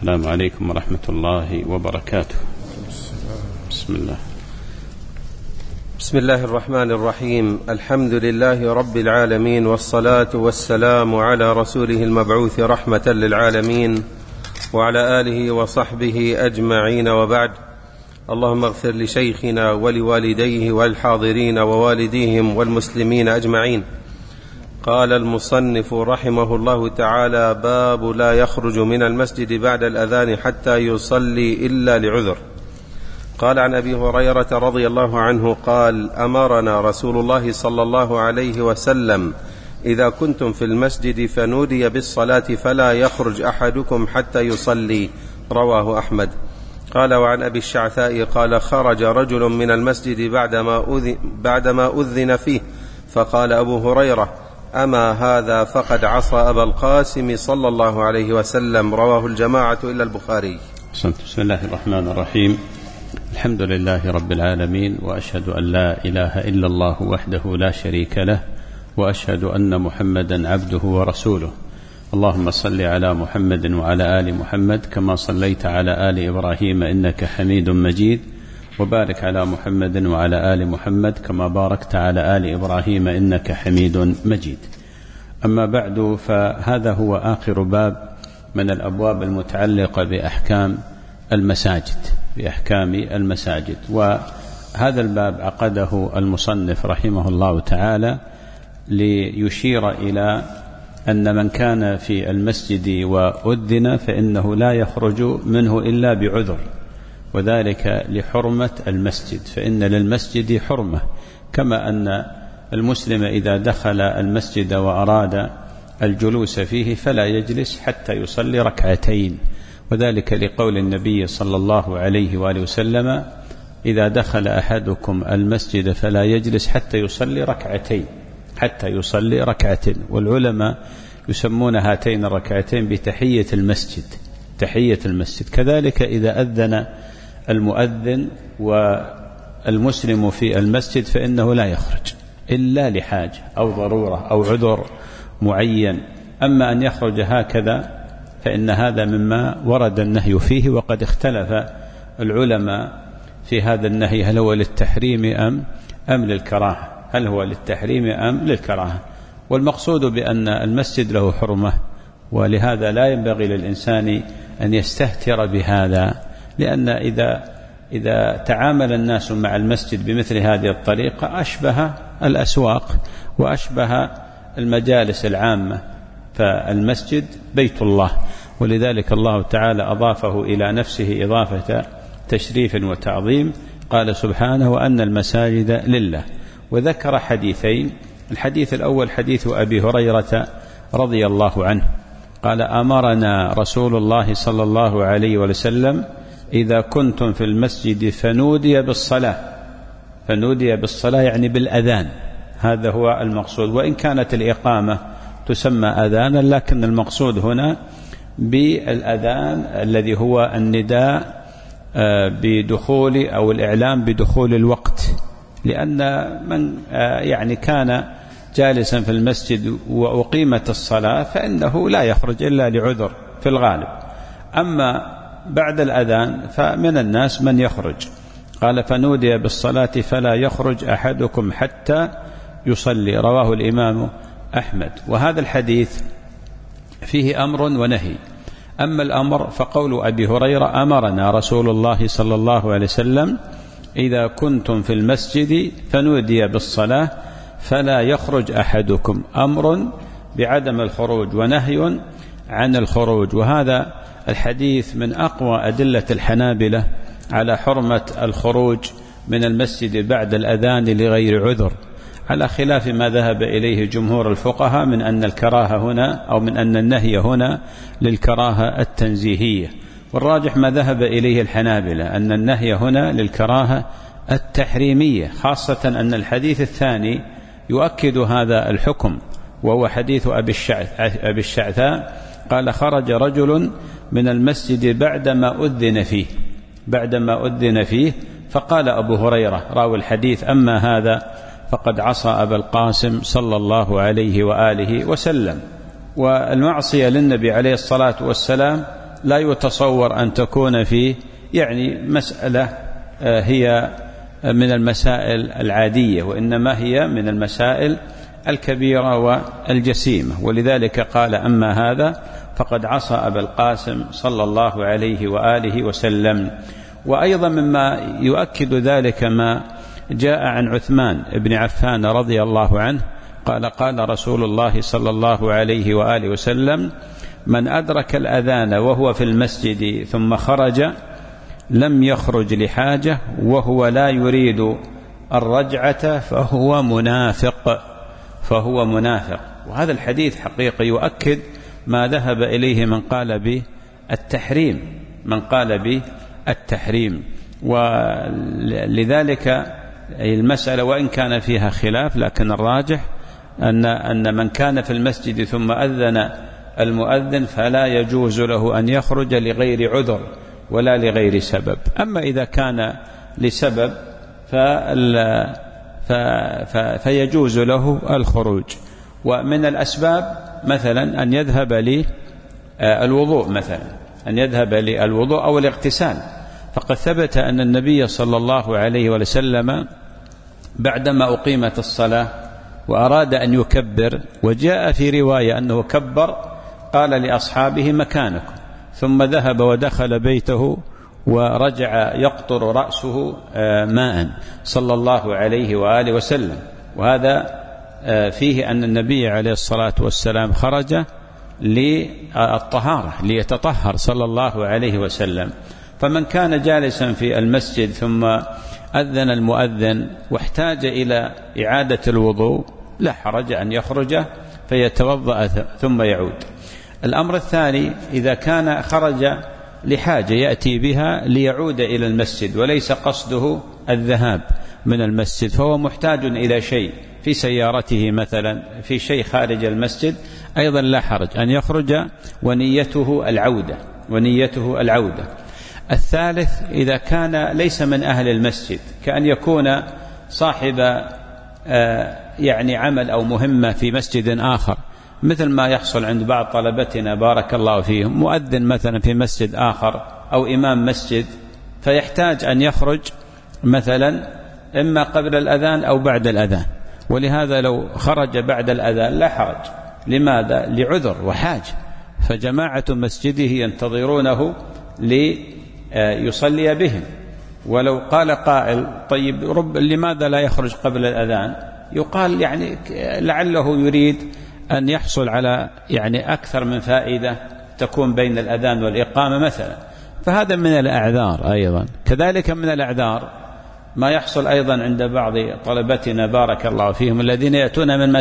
السلام عليكم ورحمة الله وبركاته. بسم الله الرحمن الرحيم. الحمد لله رب العالمين، والصلاة والسلام على رسوله المبعوث رحمة للعالمين وعلى آله وصحبه أجمعين، وبعد. اللهم اغفر لشيخنا ولوالديه والحاضرين ووالديهم والمسلمين أجمعين. قال المصنف رحمه الله تعالى: باب لا يخرج من المسجد بعد الأذان حتى يصلي إلا لعذر. قال عن أبي هريرة رضي الله عنه قال: أمرنا رسول الله صلى الله عليه وسلم إذا كنتم في المسجد فنودي بالصلاة فلا يخرج أحدكم حتى يصلي. رواه أحمد. قال وعن أبي الشعثاء قال: خرج رجل من المسجد بعدما أذن فيه، فقال أبو هريرة: أما هذا فقد عصى أبا القاسم صلى الله عليه وسلم. رواه الجماعة إلا البخاري. بسم الله الرحمن الرحيم. الحمد لله رب العالمين، وأشهد أن لا إله إلا الله وحده لا شريك له، وأشهد أن محمدا عبده ورسوله. اللهم صل على محمد وعلى آل محمد كما صليت على آل إبراهيم إنك حميد مجيد، وبارك على محمد وعلى آل محمد كما باركت على آل إبراهيم إنك حميد مجيد. أما بعد، فهذا هو آخر باب من الأبواب المتعلقة بأحكام المساجد. وهذا الباب عقده المصنف رحمه الله تعالى ليشير إلى أن من كان في المسجد وأذن فإنه لا يخرج منه إلا بعذر، وذلك لحرمة المسجد، فإن للمسجد حرمة، كما أن المسلم إذا دخل المسجد وأراد الجلوس فيه فلا يجلس حتى يصلي ركعتين، وذلك لقول النبي صلى الله عليه وآله وسلم: إذا دخل أحدكم المسجد فلا يجلس حتى يصلي ركعتين. والعلماء يسمون هاتين الركعتين بتحية المسجد. كذلك إذا أذن المؤذن والمسلم في المسجد فإنه لا يخرج إلا لحاجة أو ضرورة أو عذر معين. أما أن يخرج هكذا فإن هذا مما ورد النهي فيه، وقد اختلف العلماء في هذا النهي، هل هو للتحريم أم للكراهة، والمقصود بأن المسجد له حرمة، ولهذا لا ينبغي للإنسان أن يستهتر بهذا، لأن إذا تعامل الناس مع المسجد بمثل هذه الطريقة أشبه الأسواق وأشبه المجالس العامة، فالمسجد بيت الله، ولذلك الله تعالى أضافه إلى نفسه إضافة تشريف وتعظيم. قال سبحانه: وأن المساجد لله. وذكر حديثين. الحديث الأول حديث أبي هريرة رضي الله عنه قال: أمرنا رسول الله صلى الله عليه وسلم إذا كنتم في المسجد فنودي بالصلاة يعني بالأذان، هذا هو المقصود، وإن كانت الإقامة تسمى أذانا، لكن المقصود هنا بالأذان الذي هو النداء بدخول أو الإعلام بدخول الوقت، لأن من يعني كان جالسا في المسجد وأقيمت الصلاة فإنه لا يخرج إلا لعذر في الغالب. أما بعد الأذان فمن الناس من يخرج. قال: فنودي بالصلاة فلا يخرج أحدكم حتى يصلي. رواه الإمام أحمد. وهذا الحديث فيه أمر ونهي. أما الأمر فقول أبي هريرة: أمرنا رسول الله صلى الله عليه وسلم إذا كنتم في المسجد فنودي بالصلاة فلا يخرج أحدكم، أمر بعدم الخروج ونهي عن الخروج. وهذا الحديث من أقوى أدلة الحنابلة على حرمة الخروج من المسجد بعد الأذان لغير عذر، على خلاف ما ذهب إليه جمهور الفقهاء من أن الكراهة هنا أو من أن النهي هنا للكراهة التنزيهية. والراجح ما ذهب إليه الحنابلة أن النهي هنا للكراهة التحريمية، خاصة أن الحديث الثاني يؤكد هذا الحكم، وهو حديث أبي الشعثاء قال: خرج رجل من المسجد بعدما أذن فيه فقال أبو هريرة راوي الحديث: أما هذا فقد عصى أبا القاسم صلى الله عليه وآله وسلم. والمعصية للنبي عليه الصلاة والسلام لا يتصور أن تكون فيه يعني مسألة هي من المسائل العادية، وإنما هي من المسائل الكبيرة والجسيمة. ولذلك قال: أما هذا فقد عصى أبا القاسم صلى الله عليه وآله وسلم. وأيضا مما يؤكد ذلك ما جاء عن عثمان بن عفان رضي الله عنه قال: قال رسول الله صلى الله عليه وآله وسلم: من أدرك الأذان وهو في المسجد ثم خرج لم يخرج لحاجة وهو لا يريد الرجعة فهو منافق. وهذا الحديث حقيقي يؤكد ما ذهب إليه من قال بالتحريم. ولذلك المسألة وإن كان فيها خلاف، لكن الراجح أن من كان في المسجد ثم أذن المؤذن فلا يجوز له أن يخرج لغير عذر ولا لغير سبب. أما إذا كان لسبب فيجوز له الخروج. ومن الأسباب مثلا أن يذهب للوضوء أو الاغتسال. فقد ثبت أن النبي صلى الله عليه وسلم بعدما أقيمت الصلاة وأراد أن يكبر، وجاء في رواية أنه كبر، قال لأصحابه: مكانكم، ثم ذهب ودخل بيته ورجع يقطر رأسه ماء صلى الله عليه وآله وسلم. وهذا فيه أن النبي عليه الصلاة والسلام خرج للطهارة ليتطهر صلى الله عليه وسلم. فمن كان جالسا في المسجد ثم أذن المؤذن واحتاج إلى إعادة الوضوء لا حرج أن يخرج فيتوضأ ثم يعود. الأمر الثاني: إذا كان خرج لحاجة يأتي بها ليعود إلى المسجد وليس قصده الذهاب من المسجد، فهو محتاج إلى شيء في سيارته مثلا، في شيء خارج المسجد، أيضا لا حرج أن يخرج ونيته العودة. الثالث: إذا كان ليس من أهل المسجد، كأن يكون صاحب يعني عمل أو مهمة في مسجد آخر، مثل ما يحصل عند بعض طلبتنا بارك الله فيهم، مؤذن مثلا في مسجد آخر أو إمام مسجد، فيحتاج أن يخرج مثلا إما قبل الأذان أو بعد الأذان. ولهذا لو خرج بعد الأذان لا حرج. لماذا؟ لعذر وحاجة، فجماعة مسجده ينتظرونه ليصلي بهم. ولو قال قائل: طيب لماذا لا يخرج قبل الأذان؟ يقال يعني لعله يريد أن يحصل على يعني أكثر من فائدة تكون بين الأذان والإقامة مثلا. فهذا من الأعذار. أيضا كذلك من الأعذار ما يحصل أيضا عند بعض طلبتنا بارك الله فيهم الذين يأتون من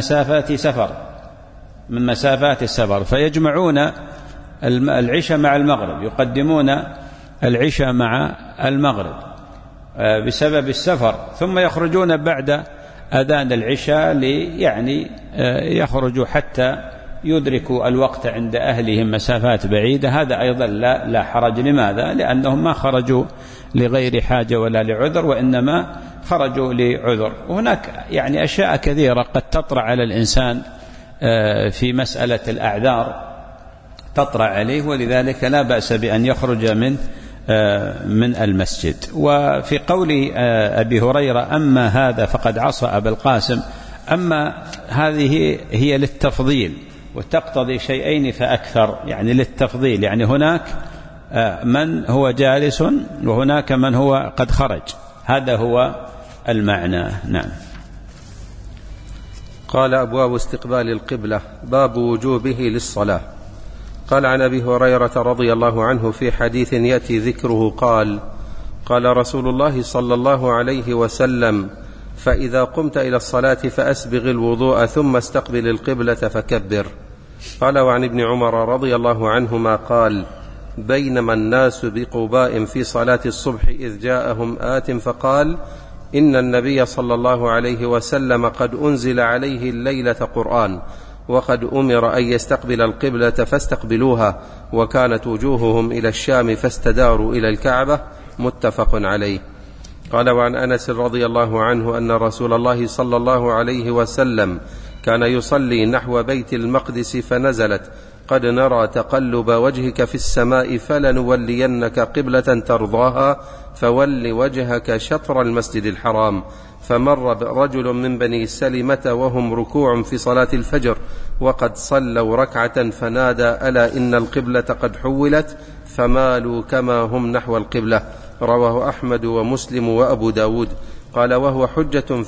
مسافات السفر، فيجمعون العشاء مع المغرب، يقدمون العشاء مع المغرب بسبب السفر، ثم يخرجون بعد أذان العشاء يعني يخرجوا حتى يدركوا الوقت عند أهلهم مسافات بعيدة. هذا أيضا لا حرج. لماذا؟ لأنهم ما خرجوا لغير حاجة ولا لعذر، وإنما خرجوا لعذر. وهناك يعني أشياء كثيرة قد تطرأ على الإنسان في مسألة الأعذار تطرأ عليه، ولذلك لا بأس بأن يخرج من المسجد. وفي قول أبي هريرة: أما هذا فقد عصى أبا القاسم، أما هذه هي للتفضيل وتقتضي شيئين فأكثر، يعني للتفضيل، يعني هناك من هو جالس وهناك من هو قد خرج، هذا هو المعنى. نعم. قال: أبواب استقبال القبلة، باب وجوبه للصلاة. قال عن أبي هريرة رضي الله عنه في حديث يأتي ذكره قال: قال رسول الله صلى الله عليه وسلم: فإذا قمت إلى الصلاة فأسبغ الوضوء ثم استقبل القبلة فكبر. قال: وعن ابن عمر رضي الله عنهما قال: بينما الناس بقباء في صلاة الصبح إذ جاءهم آت فقال: إن النبي صلى الله عليه وسلم قد أنزل عليه الليلة قرآن، وقد أمر أن يستقبل القبلة فاستقبلوها، وكانت وجوههم إلى الشام فاستداروا إلى الكعبة. متفق عليه. قال: وعن أنس رضي الله عنه أن رسول الله صلى الله عليه وسلم كان يصلي نحو بيت المقدس فنزلت: قد نرى تقلب وجهك في السماء فلنولينك قبلة ترضاها فول وجهك شطر المسجد الحرام. فمر رجل من بني سلمة وهم ركوع في صلاة الفجر وقد صلوا ركعة فنادى: ألا إن القبلة قد حولت، فمالوا كما هم نحو القبلة. رواه أحمد ومسلم وأبو داود. قال: وهو حجة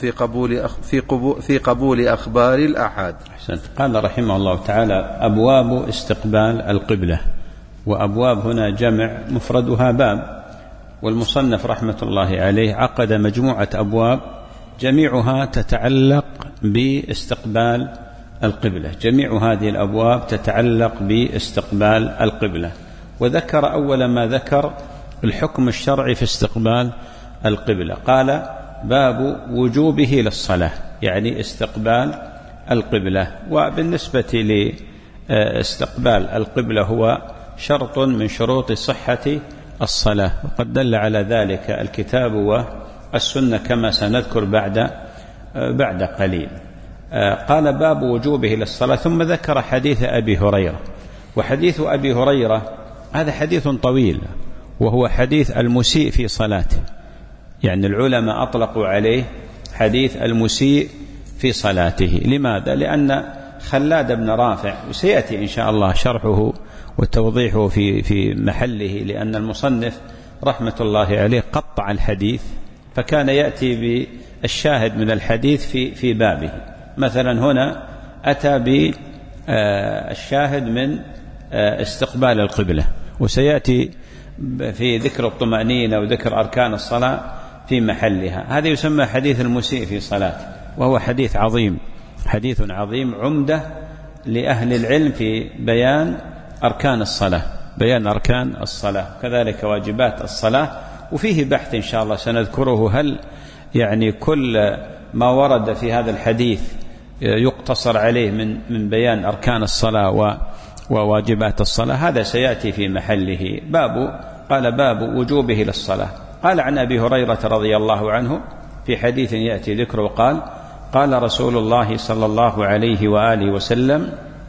في قبول أخبار الآحاد. قال رحمه الله تعالى: أبواب استقبال القبلة. وأبواب هنا جمع مفردها باب، والمصنف رحمة الله عليه عقد مجموعة أبواب جميعها تتعلق باستقبال القبلة. جميع هذه الأبواب تتعلق باستقبال القبلة. وذكر أول ما ذكر الحكم الشرعي في استقبال القبلة. قال: باب وجوبه للصلاة، يعني استقبال القبلة. وبالنسبة لاستقبال القبلة هو شرط من شروط صحة الصلاة، وقد دل على ذلك الكتاب والسنة كما سنذكر بعد قليل. قال: باب وجوبه للصلاة. ثم ذكر حديث أبي هريرة. وحديث أبي هريرة هذا حديث طويل، وهو حديث المسيء في صلاته. يعني العلماء أطلقوا عليه حديث المسيء في صلاته. لماذا؟ لأن خلاد بن رافع، وسيأتي إن شاء الله شرحه وتوضيحه في محله، لأن المصنف رحمة الله عليه قطع الحديث، فكان يأتي بالشاهد من الحديث في بابه. مثلا هنا أتى بالشاهد من استقبال القبلة، وسيأتي في ذكر الطمأنينة وذكر أركان الصلاة في محلها. هذا يسمى حديث المسيء في صلاته، وهو حديث عظيم، حديث عظيم عمدة لأهل العلم في بيان أركان الصلاة، بيان أركان الصلاة، كذلك واجبات الصلاة. وفيه بحث إن شاء الله سنذكره، هل يعني كل ما ورد في هذا الحديث يقتصر عليه من بيان أركان الصلاة وواجبات الصلاة؟ هذا سيأتي في محله. قال: باب وجوبه للصلاة. قال عن أبي هريرة رضي الله عنه في حديث يأتي ذكره قال: قال رسول الله صلى الله عليه وآله وسلم: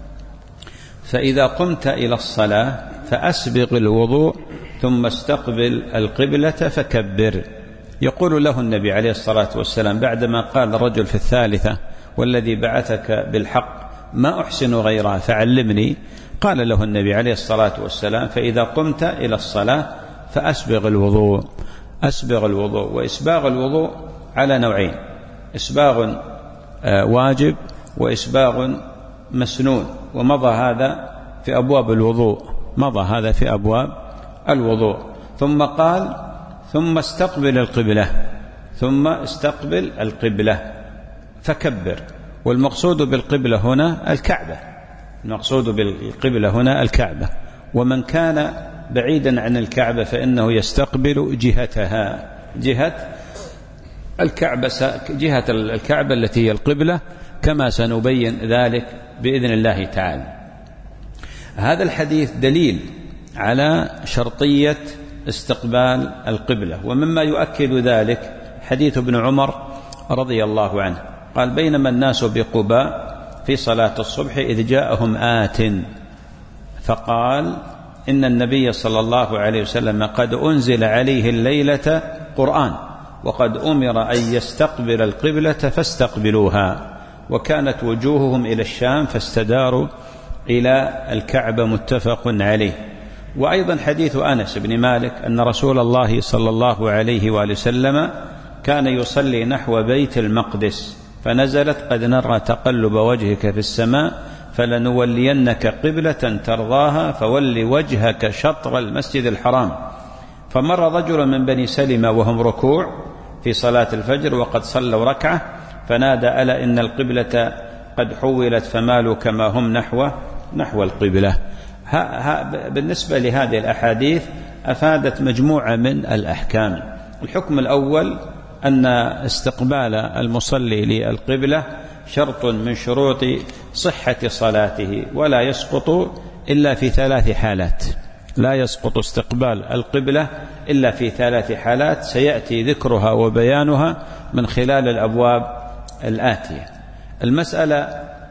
فإذا قمت إلى الصلاة فأسبغ الوضوء ثم استقبل القبلة فكبر. يقول له النبي عليه الصلاة والسلام بعدما قال الرجل في الثالثة: والذي بعثك بالحق ما أحسن غيرها فعلمني. قال له النبي عليه الصلاة والسلام: فإذا قمت إلى الصلاة فأسبغ الوضوء. أسبغ الوضوء. وإسباغ الوضوء على نوعين: إسباغ واجب وإسباغ مسنون. ومضى هذا في أبواب الوضوء. ثم قال: ثم استقبل القبلة فكبر. والمقصود بالقبلة هنا الكعبة. ومن كان بعيدا عن الكعبة فإنه يستقبل جهتها، جهة الكعبة التي هي القبلة، كما سنبين ذلك بإذن الله تعالى. هذا الحديث دليل على شرطية استقبال القبلة. ومما يؤكد ذلك حديث ابن عمر رضي الله عنه قال: بينما الناس بقباء في صلاة الصبح إذ جاءهم آت فقال: إن النبي صلى الله عليه وسلم قد أنزل عليه الليلة قرآن وقد أمر أن يستقبل القبلة فاستقبلوها، وكانت وجوههم إلى الشام فاستداروا إلى الكعبة. متفق عليه. وأيضا حديث أنس بن مالك أن رسول الله صلى الله عليه وآله وسلم كان يصلي نحو بيت المقدس فنزلت: قد نرى تقلب وجهك في السماء فلنولينك قبلة ترضاها فول وجهك شطر المسجد الحرام. فمر رجل من بني سلمة وهم ركوع في صلاة الفجر وقد صلوا ركعة فنادى: ألا إن القبلة قد حولت، فمالوا كما هم نحو القبلة. بالنسبة لهذه الأحاديث أفادت مجموعة من الأحكام. الحكم الأول أن استقبال المصلي للقبلة شرط من شروط صحة صلاته، ولا يسقط إلا في 3 حالات. لا يسقط استقبال القبلة إلا في 3 حالات سيأتي ذكرها وبيانها من خلال الأبواب الآتية. المسألة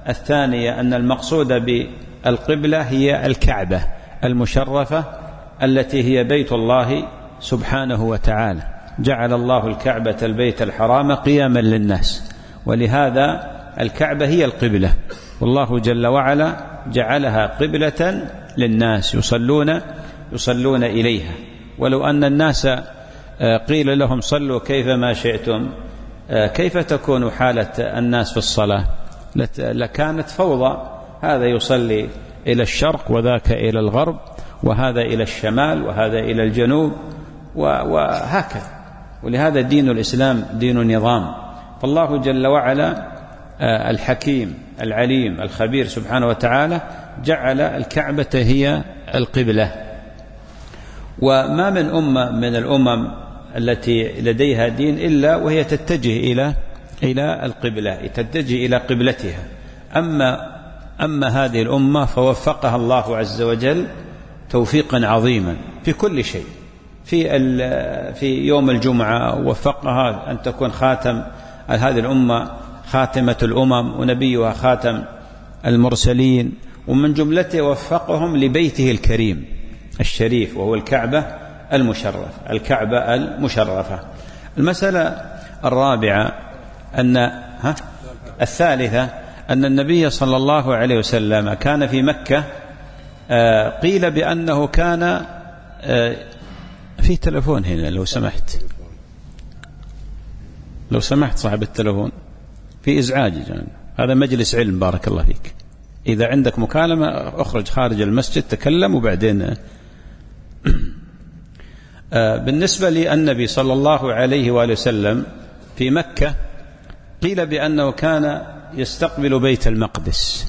الثانية أن المقصود بالقبلة هي الكعبة المشرفة التي هي بيت الله سبحانه وتعالى. جعل الله الكعبة البيت الحرام قياما للناس، ولهذا الكعبة هي القبلة، والله جل وعلا جعلها قبلة للناس يصلون إليها. ولو أن الناس قيل لهم صلوا كيفما شئتم، كيف تكون حالة الناس في الصلاة؟ لكانت فوضى، هذا يصلي إلى الشرق وذاك إلى الغرب، وهذا إلى الشمال وهذا إلى الجنوب، وهكذا. ولهذا دين الإسلام دين نظام. فالله جل وعلا الحكيم العليم الخبير سبحانه وتعالى جعل الكعبة هي القبلة. وما من أمة من الأمم التي لديها دين إلا وهي تتجه إلى القبلة، تتجه إلى قبلتها. أما هذه الأمة فوفقها الله عز وجل توفيقا عظيما في كل شيء. في يوم الجمعة وفقها أن تكون خاتم هذه الأمة، خاتمة الأمم، ونبيها خاتم المرسلين، ومن جملته وفقهم لبيته الكريم الشريف وهو الكعبة المشرفة. المسألة الرابعة الثالثة أن النبي صلى الله عليه وسلم كان في مكة، قيل بأنه كان في تلفون هنا، لو سمحت صاحب التلفون في إزعاج، هذا مجلس علم بارك الله فيك. إذا عندك مكالمة أخرج خارج المسجد تكلم وبعدين. بالنسبة للنبي صلى الله عليه وآله وسلم في مكة قيل بأنه كان يستقبل بيت المقدس،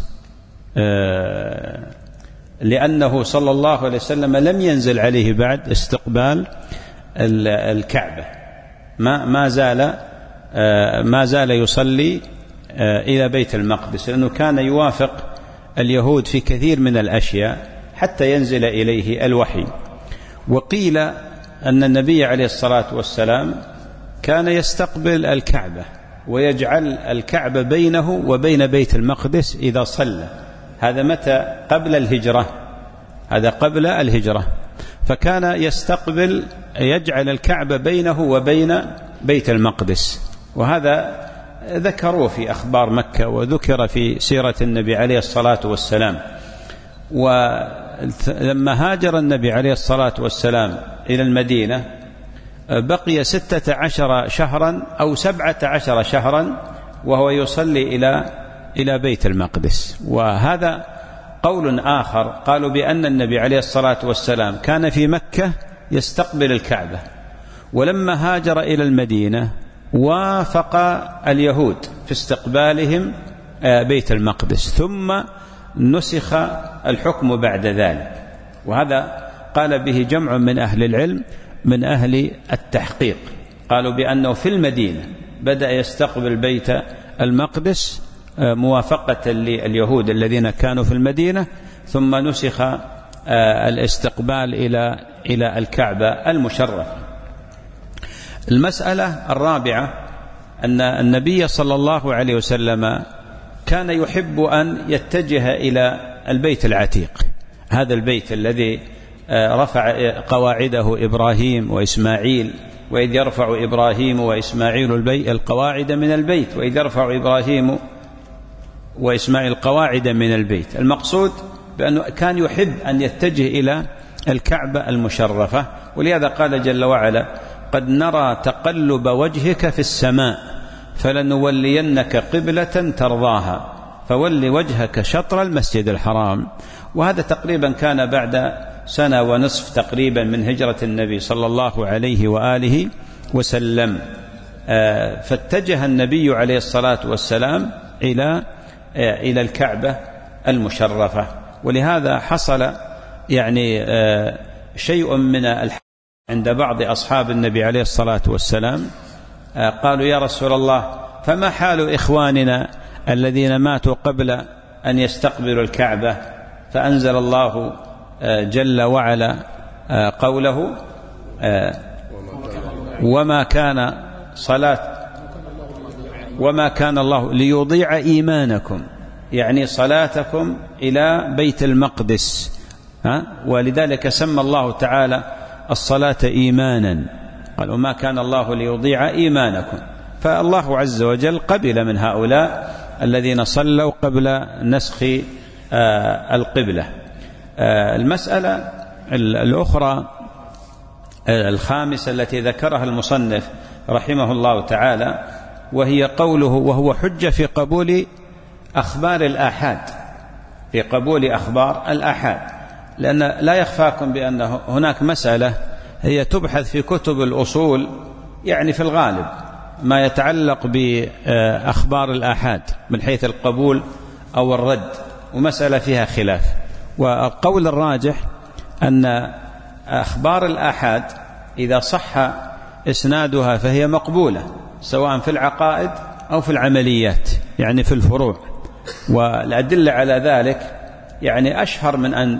لأنه صلى الله عليه وسلم لم ينزل عليه بعد استقبال الكعبة، ما زال يصلي إلى بيت المقدس، لأنه كان يوافق اليهود في كثير من الأشياء حتى ينزل إليه الوحي. وقيل أن النبي عليه الصلاة والسلام كان يستقبل الكعبة ويجعل الكعبة بينه وبين بيت المقدس إذا صلى. هذا متى؟ قبل الهجرة، هذا قبل الهجرة. فكان يجعل الكعبة بينه وبين بيت المقدس، وهذا ذكروه في أخبار مكة وذكر في سيرة النبي عليه الصلاة والسلام. ولما هاجر النبي عليه الصلاة والسلام إلى المدينة بقي 16 شهرا أو 17 شهرا وهو يصلي إلى بيت المقدس. وهذا قول آخر، قالوا بأن النبي عليه الصلاة والسلام كان في مكة يستقبل الكعبة، ولما هاجر إلى المدينة وافق اليهود في استقبالهم بيت المقدس، ثم نسخ الحكم بعد ذلك. وهذا قال به جمع من أهل العلم من أهل التحقيق، قالوا بأنه في المدينة بدأ يستقبل بيت المقدس موافقة لليهود الذين كانوا في المدينة، ثم نسخ الاستقبال إلى الكعبة المشرفة. المسألة الرابعة أن النبي صلى الله عليه وسلم كان يحب أن يتجه إلى البيت العتيق، هذا البيت الذي رفع قواعده إبراهيم وإسماعيل، وإذ يرفع إبراهيم وإسماعيل القواعد من البيت، وإذ يرفع إبراهيم وإسماعيل القواعد من البيت. المقصود بأنه كان يحب أن يتجه إلى الكعبة المشرفة، ولهذا قال جل وعلا: قد نرى تقلب وجهك في السماء فلنولينك قبلة ترضاها فول وجهك شطر المسجد الحرام. وهذا تقريبا كان بعد سنة ونصف تقريبا من هجرة النبي صلى الله عليه وآله وسلم. فاتجه النبي عليه الصلاة والسلام إلى الكعبة المشرفة. ولهذا حصل يعني شيء من الحق عند بعض أصحاب النبي عليه الصلاة والسلام، قالوا: يا رسول الله، فما حال إخواننا الذين ماتوا قبل أن يستقبلوا الكعبة؟ فأنزل الله جل وعلا قوله: وما كان الله ليضيع إيمانكم يعني صلاتكم إلى بيت المقدس، ولذلك سمى الله تعالى الصلاة إيمانا، قال وما كان الله ليضيع إيمانكم. فالله عز وجل قبل من هؤلاء الذين صلوا قبل نسخ القبلة. المسألة الأخرى الخامسة التي ذكرها المصنف رحمه الله تعالى، وهي قوله وهو حجة في قبول أخبار الآحاد، في قبول أخبار الآحاد، لأن لا يخفاكم بأن هناك مسألة هي تبحث في كتب الأصول، يعني في الغالب ما يتعلق بأخبار الآحاد من حيث القبول أو الرد، ومسألة فيها خلاف. والقول الراجح أن أخبار الآحاد إذا صح إسنادها فهي مقبولة، سواء في العقائد أو في العمليات، يعني في الفروع. والأدلة على ذلك يعني أشهر من أن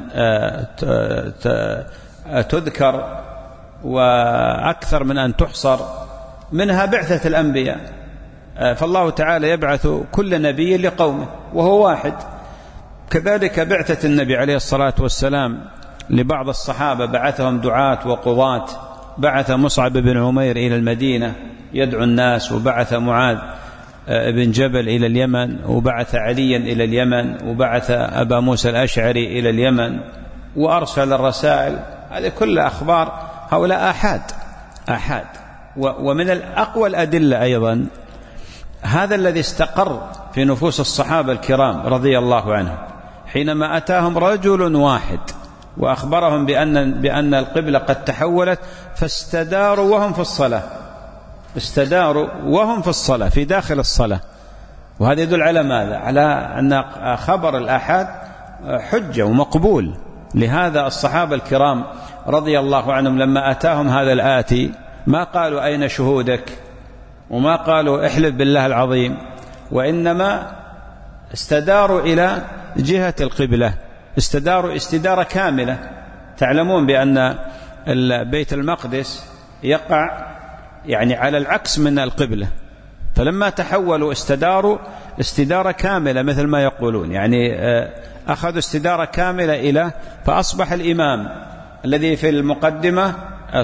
تذكر وأكثر من أن تحصر، منها بعثة الأنبياء، فالله تعالى يبعث كل نبي لقومه وهو واحد. كذلك بعثة النبي عليه الصلاة والسلام لبعض الصحابة، بعثهم دعاة وقضاة، بعث مصعب بن عمير إلى المدينة يدعو الناس، وبعث معاذ بن جبل إلى اليمن، وبعث عليا إلى اليمن، وبعث أبا موسى الأشعري إلى اليمن، وأرسل الرسائل. هذه كل أخبار هؤلاء آحاد. ومن الأقوى الأدلة أيضا هذا الذي استقر في نفوس الصحابة الكرام رضي الله عنهم، حينما أتاهم رجل واحد وأخبرهم بأن القبلة قد تحولت، فاستداروا وهم في الصلاة، استداروا وهم في الصلاة، في داخل الصلاة. وهذا يدل على ماذا؟ على أن خبر الآحاد حجة ومقبول. لهذا الصحابة الكرام رضي الله عنهم لما أتاهم هذا الآتي ما قالوا أين شهودك، وما قالوا احلف بالله العظيم، وإنما استداروا إلى جهة القبلة، استداروا استدارة كاملة. تعلمون بأن بيت المقدس يقع يعني على العكس من القبلة، فلما تحولوا استداروا استدارة كاملة مثل ما يقولون، يعني أخذوا استدارة كاملة إلى، فأصبح الإمام الذي في المقدمة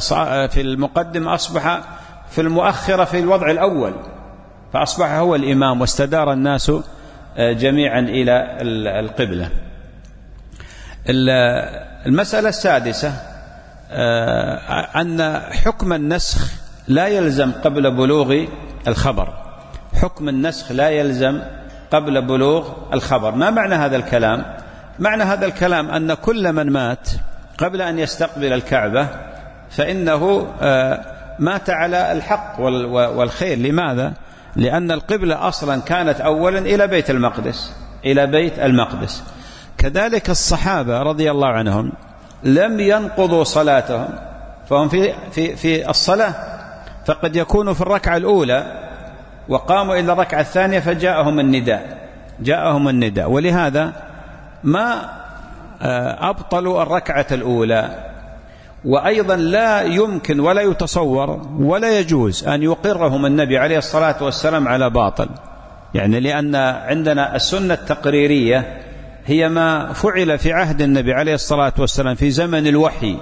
أصبح في المؤخرة في الوضع الأول، فأصبح هو الإمام، واستدار الناس جميعا إلى القبلة. المسألة السادسة أن حكم النسخ لا يلزم قبل بلوغ الخبر، حكم النسخ لا يلزم قبل بلوغ الخبر. ما معنى هذا الكلام؟ معنى هذا الكلام أن كل من مات قبل أن يستقبل الكعبة فإنه مات على الحق والخير. لماذا؟ لأن القبلة أصلا كانت أولا إلى بيت المقدس، إلى بيت المقدس. كذلك الصحابة رضي الله عنهم لم ينقضوا صلاتهم، فهم في الصلاة، فقد يكونوا في الركعة الأولى وقاموا إلى الركعة الثانية فجاءهم النداء، ولهذا ما أبطلوا الركعة الأولى. وأيضا لا يمكن ولا يتصور ولا يجوز أن يقرهم النبي عليه الصلاة والسلام على باطل، يعني لأن عندنا السنة التقريرية هي ما فعل في عهد النبي عليه الصلاة والسلام في زمن الوحي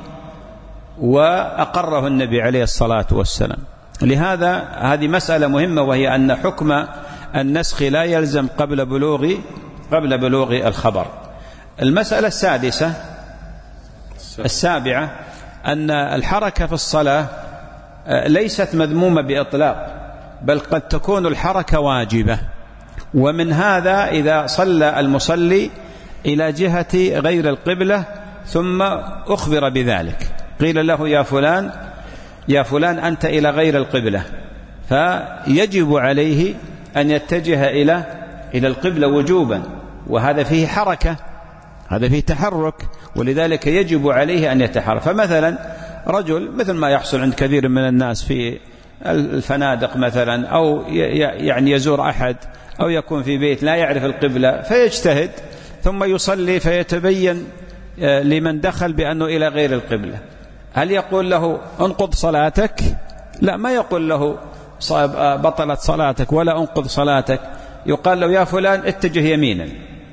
وأقره النبي عليه الصلاة والسلام. لهذا هذه مسألة مهمة، وهي أن حكم النسخ لا يلزم قبل بلوغ الخبر. المسألة السابعة أن الحركة في الصلاة ليست مذمومة بإطلاق، بل قد تكون الحركة واجبة. ومن هذا إذا صلى المصلي إلى جهة غير القبلة ثم أخبر بذلك، قيل له يا فلان أنت إلى غير القبلة، فيجب عليه أن يتجه إلى القبلة وجوبا، وهذا فيه حركة، هذا فيه تحرك، ولذلك يجب عليه أن يتحرك. فمثلا رجل مثل ما يحصل عند كثير من الناس في الفنادق مثلا، أو يعني يزور أحد، أو يكون في بيت لا يعرف القبلة فيجتهد ثم يصلي فيتبين لمن دخل بأنه إلى غير القبلة، هل يقول له انقض صلاتك؟ لا، ما يقول له بطلت صلاتك ولا انقض صلاتك، يقال له يا فلان اتجه يمينا،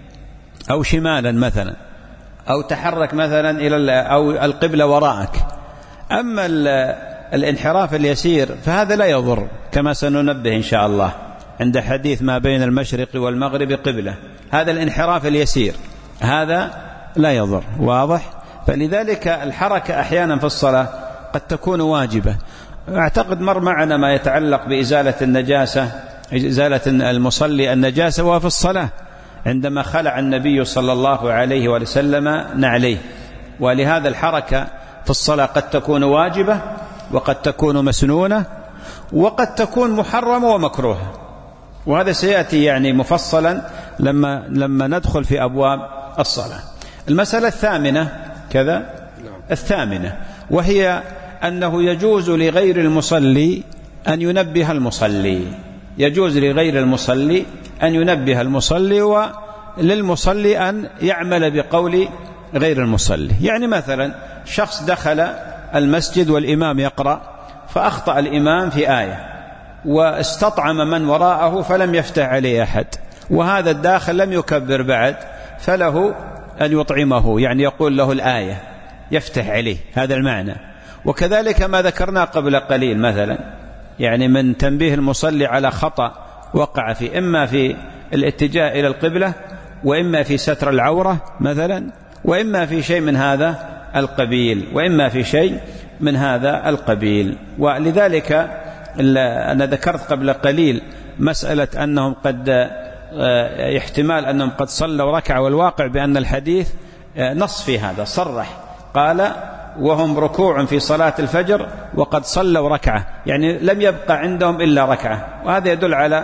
أو شمالا مثلا، أو تحرك مثلا أو القبلة وراءك. أما الانحراف اليسير فهذا لا يضر، كما سننبه إن شاء الله عند حديث ما بين المشرق والمغرب قبلة. هذا الانحراف اليسير هذا لا يضر، واضح؟ فلذلك الحركة أحيانا في الصلاة قد تكون واجبة. أعتقد مر معنا ما يتعلق بإزالة النجاسة، إزالة المصلي النجاسة وهو في الصلاة، عندما خلع النبي صلى الله عليه وسلم نعليه. ولهذا الحركة في الصلاة قد تكون واجبة، وقد تكون مسنونة، وقد تكون محرمة ومكروهة، وهذا سيأتي يعني مفصلا لما ندخل في أبواب الصلاة. المسألة الثامنة كذا، الثامنة، وهي أنه يجوز لغير المصلي أن ينبه المصلي. يجوز لغير المصلي أن ينبه المصلي، وللمصلي أن يعمل بقول غير المصلي. يعني مثلا شخص دخل المسجد والإمام يقرأ، فأخطأ الإمام في آية واستطعم من وراءه فلم يفتح عليه أحد، وهذا الداخل لم يكبر بعد، فله أن يطعمه، يعني يقول له الآية يفتح عليه، هذا المعنى. وكذلك ما ذكرنا قبل قليل مثلا، يعني من تنبيه المصلي على خطأ وقع في إما في الاتجاه إلى القبلة، وإما في ستر العورة مثلا، وإما في شيء من هذا القبيل، وإما في شيء من هذا القبيل. ولذلك أنا ذكرت قبل قليل مسألة أنهم قد احتمال أنهم قد صلوا ركعة، والواقع بأن الحديث نص في هذا، صرح قال وهم ركوع في صلاة الفجر وقد صلوا ركعة، يعني لم يبقى عندهم إلا ركعة. وهذا يدل على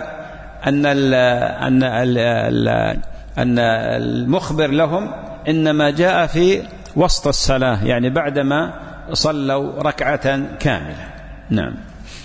أن المخبر لهم إنما جاء في وسط الصلاة، يعني بعدما صلوا ركعة كاملة. نعم.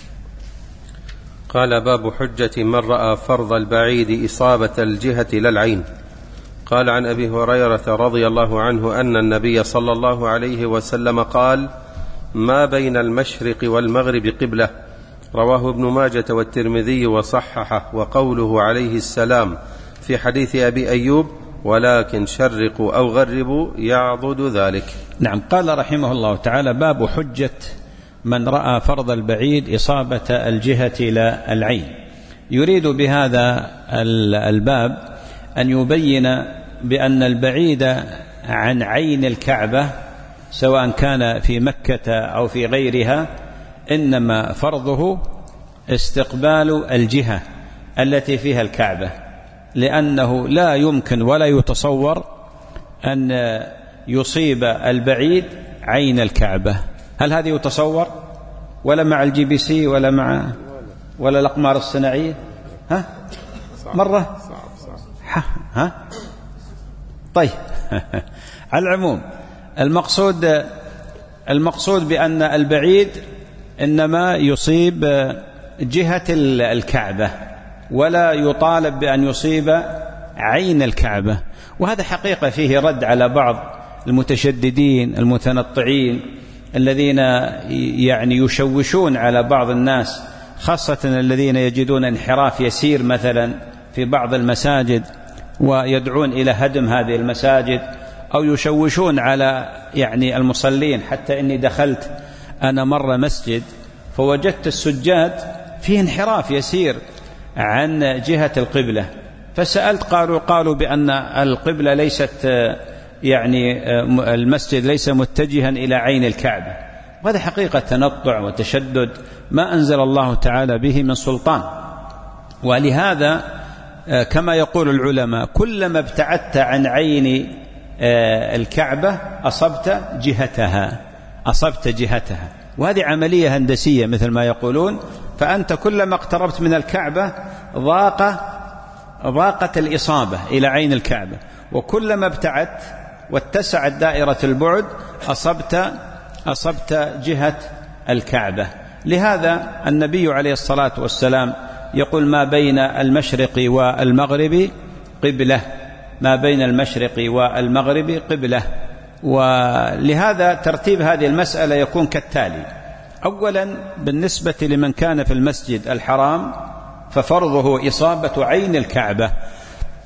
قال باب حجة من رأى فرض البعيد إصابة الجهة لا العين. قال عن أبي هريرة رضي الله عنه أن النبي صلى الله عليه وسلم قال ما بين المشرق والمغرب قبلة. رواه ابن ماجة والترمذي وصححه، وقوله عليه السلام في حديث أبي أيوب ولكن شرقوا أو غربوا يعضد ذلك. نعم. قال رحمه الله تعالى باب حجة من رأى فرض البعيد إصابة الجهة إلى العين. يريد بهذا الباب أن يبين بأن البعيد عن عين الكعبة سواء كان في مكة أو في غيرها إنما فرضه استقبال الجهة التي فيها الكعبة، لأنه لا يمكن ولا يتصور أن يصيب البعيد عين الكعبة. هل هذا يتصور؟ ولا مع الGBC ولا الأقمار الصناعية؟ ها؟ مرة؟ ها؟ طيب. على العموم المقصود بأن البعيد إنما يصيب جهة الكعبة، ولا يطالب بأن يصيب عين الكعبة. وهذا حقيقة فيه رد على بعض المتشددين المتنطعين الذين يعني يشوشون على بعض الناس، خاصة الذين يجدون انحراف يسير مثلا في بعض المساجد ويدعون إلى هدم هذه المساجد، أو يشوشون على يعني المصلين. حتى إني دخلت أنا مرة مسجد فوجدت السجاد فيه انحراف يسير عن جهة القبلة، فسألت قالوا بأن القبلة ليست يعني المسجد ليس متجها إلى عين الكعبة. وهذا حقيقة تنطع وتشدد ما أنزل الله تعالى به من سلطان. ولهذا كما يقول العلماء كلما ابتعدت عن عين الكعبة أصبت جهتها. وهذه عملية هندسية مثل ما يقولون. فأنت كلما اقتربت من الكعبة ضاقت الإصابة إلى عين الكعبة، وكلما ابتعدت واتسعت دائرة البعد أصبت جهة الكعبة. لهذا النبي عليه الصلاة والسلام يقول ما بين المشرق والمغرب قبلة، ما بين المشرق والمغرب قبلة. ولهذا ترتيب هذه المسألة يكون كالتالي: أولا بالنسبة لمن كان في المسجد الحرام ففرضه إصابة عين الكعبة،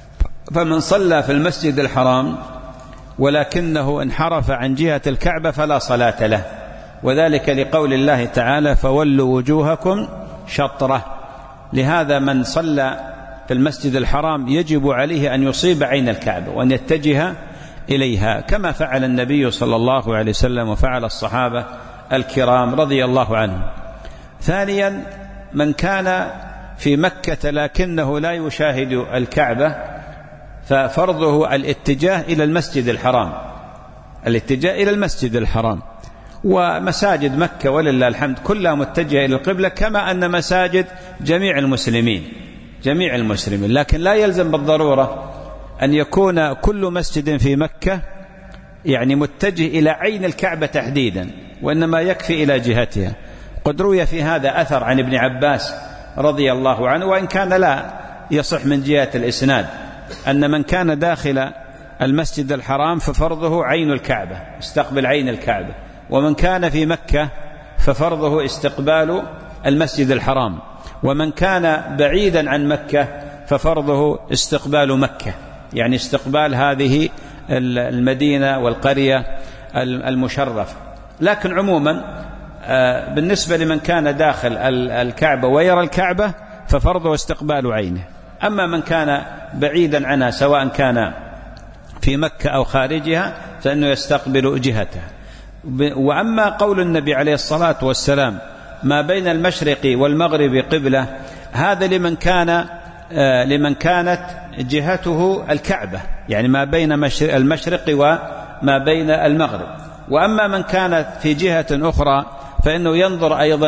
فمن صلى في المسجد الحرام ولكنه انحرف عن جهة الكعبة فلا صلاة له، وذلك لقول الله تعالى فولوا وجوهكم شطرة. لهذا من صلى في المسجد الحرام يجب عليه أن يصيب عين الكعبة وأن يتجه إليها كما فعل النبي صلى الله عليه وسلم وفعل الصحابة الكرام رضي الله عنهم. ثانيا من كان في مكة لكنه لا يشاهد الكعبة ففرضه الاتجاه إلى المسجد الحرام، الاتجاه إلى المسجد الحرام. ومساجد مكة ولله الحمد كلها متجهة إلى القبلة كما أن مساجد جميع المسلمين، لكن لا يلزم بالضرورة أن يكون كل مسجد في مكة يعني متجه إلى عين الكعبة تحديدا، وإنما يكفي إلى جهتها. قد روي في هذا أثر عن ابن عباس رضي الله عنه، وإن كان لا يصح من جهة الإسناد، أن من كان داخل المسجد الحرام ففرضه عين الكعبة، استقبل عين الكعبة، ومن كان في مكة ففرضه استقبال المسجد الحرام، ومن كان بعيدا عن مكة ففرضه استقبال مكة، يعني استقبال هذه المدينة والقرية المشرفة. لكن عموما بالنسبة لمن كان داخل الكعبة ويرى الكعبة ففرضه استقبال عينه. أما من كان بعيدا عنها سواء كان في مكة أو خارجها فإنه يستقبل جهتها. وأما قول النبي عليه الصلاة والسلام ما بين المشرق والمغرب قبلة، هذا لمن كانت جهته الكعبة، يعني ما بين المشرق وما بين المغرب. وأما من كانت في جهة أخرى فإنه ينظر أيضا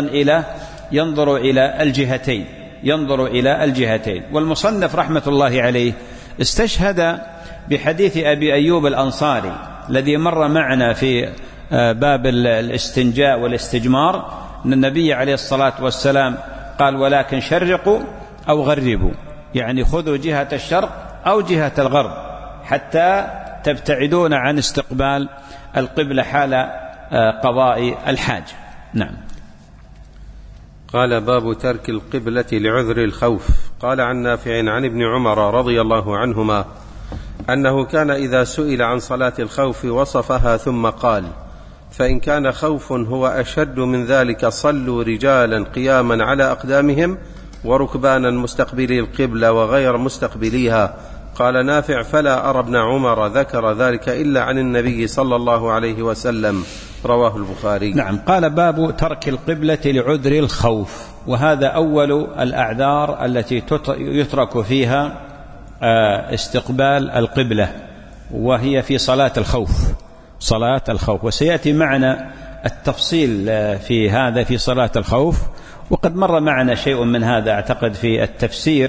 إلى الجهتين. والمصنف رحمة الله عليه استشهد بحديث أبي أيوب الأنصاري الذي مر معنا في باب الاستنجاء والاستجمار، أن النبي عليه الصلاة والسلام قال ولكن شرقوا أو غربوا، يعني خذوا جهة الشرق أو جهة الغرب حتى تبتعدون عن استقبال القبلة حال قضاء الحاجة. نعم. قال باب ترك القبلة لعذر الخوف. قال عن نافع عن ابن عمر رضي الله عنهما أنه كان إذا سئل عن صلاة الخوف وصفها ثم قال فإن كان خوف هو أشد من ذلك صلوا رجالا قياما على أقدامهم وركبانا مستقبلي القبلة وغير مستقبليها. قال نافع فلا أرى ابن عمر ذكر ذلك إلا عن النبي صلى الله عليه وسلم، رواه البخاري. نعم. قال باب ترك القبلة لعذر الخوف، وهذا أول الأعذار التي يترك فيها استقبال القبلة، وهي في صلاة الخوف. وسيأتي معنا التفصيل في هذا في صلاة الخوف، وقد مر معنا شيء من هذا أعتقد في التفسير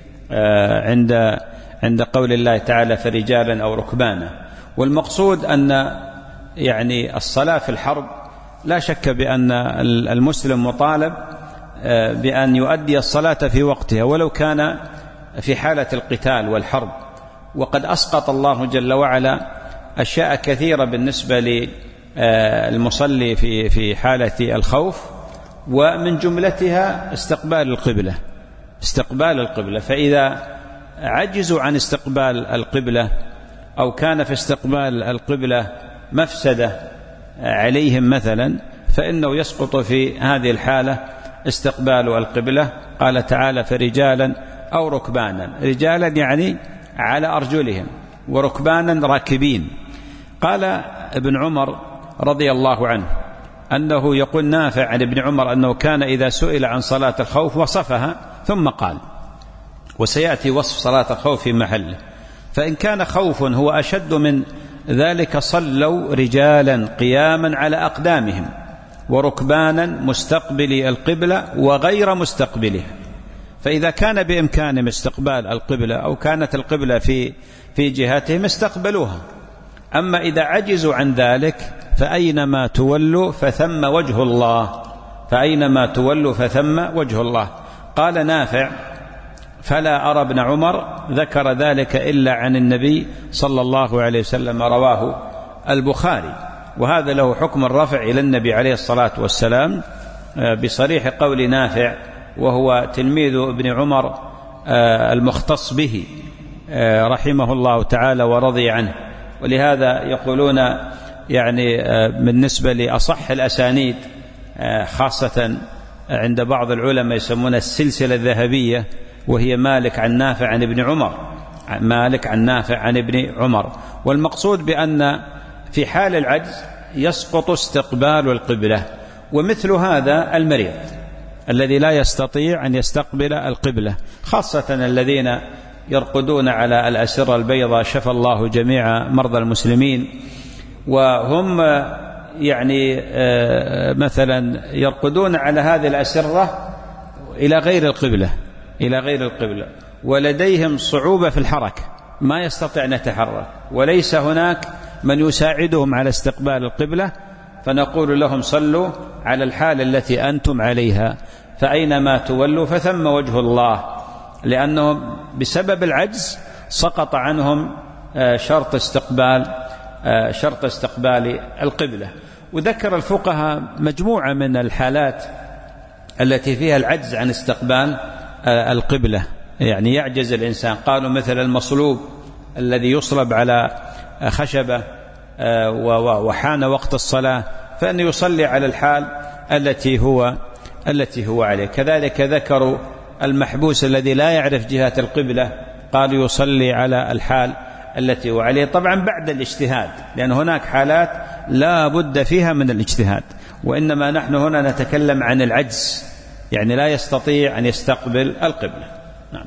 عند قول الله تعالى فرجالا أو ركبانا. والمقصود أن يعني الصلاة في الحرب لا شك بأن المسلم مطالب بأن يؤدي الصلاة في وقتها ولو كان في حالة القتال والحرب. وقد أسقط الله جل وعلا أشياء كثيرة بالنسبة للمصلي في حالة الخوف، ومن جملتها استقبال القبلة. فإذا عجزوا عن استقبال القبلة أو كان في استقبال القبلة مفسدة عليهم مثلا، فإنه يسقط في هذه الحالة استقبال القبلة. قال تعالى فرجالا أو ركبانا، رجالا يعني على أرجلهم، وركبانا راكبين. قال ابن عمر رضي الله عنه أنه يقول نافع عن ابن عمر أنه كان إذا سئل عن صلاة الخوف وصفها ثم قال، وسيأتي وصف صلاة الخوف في محله، فإن كان خوف هو أشد من ذلك صلوا رجالا قياما على أقدامهم وركبانا مستقبلي القبلة وغير مستقبلها. فإذا كان بإمكانهم استقبال القبلة أو كانت القبلة في جهتهم استقبلوها. أما إذا عجزوا عن ذلك فأينما تولوا فثم وجه الله. قال نافع فلا أرى ابن عمر ذكر ذلك إلا عن النبي صلى الله عليه وسلم، رواه البخاري. وهذا له حكم الرفع إلى النبي عليه الصلاة والسلام بصريح قول نافع، وهو تلميذ ابن عمر المختص به، رحمه الله تعالى ورضي عنه. ولهذا يقولون يعني بالنسبة لأصح الأسانيد خاصة عند بعض العلماء يسمونها السلسلة الذهبية، وهي مالك عن نافع عن ابن عمر، مالك عن نافع عن ابن عمر. والمقصود بأن في حال العجز يسقط استقبال القبلة، ومثل هذا المريض الذي لا يستطيع أن يستقبل القبلة، خاصة الذين يرقدون على الأسرة البيضاء، شفى الله جميع مرضى المسلمين، وهم يعني مثلا يرقدون على هذه الأسرة إلى غير القبلة، ولديهم صعوبة في الحركة، ما يستطيع أن يتحرك، وليس هناك من يساعدهم على استقبال القبلة، فنقول لهم صلوا على الحال التي أنتم عليها، فأينما تولوا فثم وجه الله، لأنهم بسبب العجز سقط عنهم شرط استقبال القبلة. وذكر الفقهاء مجموعة من الحالات التي فيها العجز عن استقبال القبلة، يعني يعجز الإنسان. قالوا مثل المصلوب الذي يصلب على خشبة وحان وقت الصلاة، فإن يصلي على الحال التي هو عليه. كذلك ذكروا المحبوس الذي لا يعرف جهة القبلة، قالوا يصلي على الحال التي هو عليه، طبعا بعد الاجتهاد، لأن هناك حالات لا بد فيها من الاجتهاد، وإنما نحن هنا نتكلم عن العجز، يعني لا يستطيع أن يستقبل القبلة. نعم.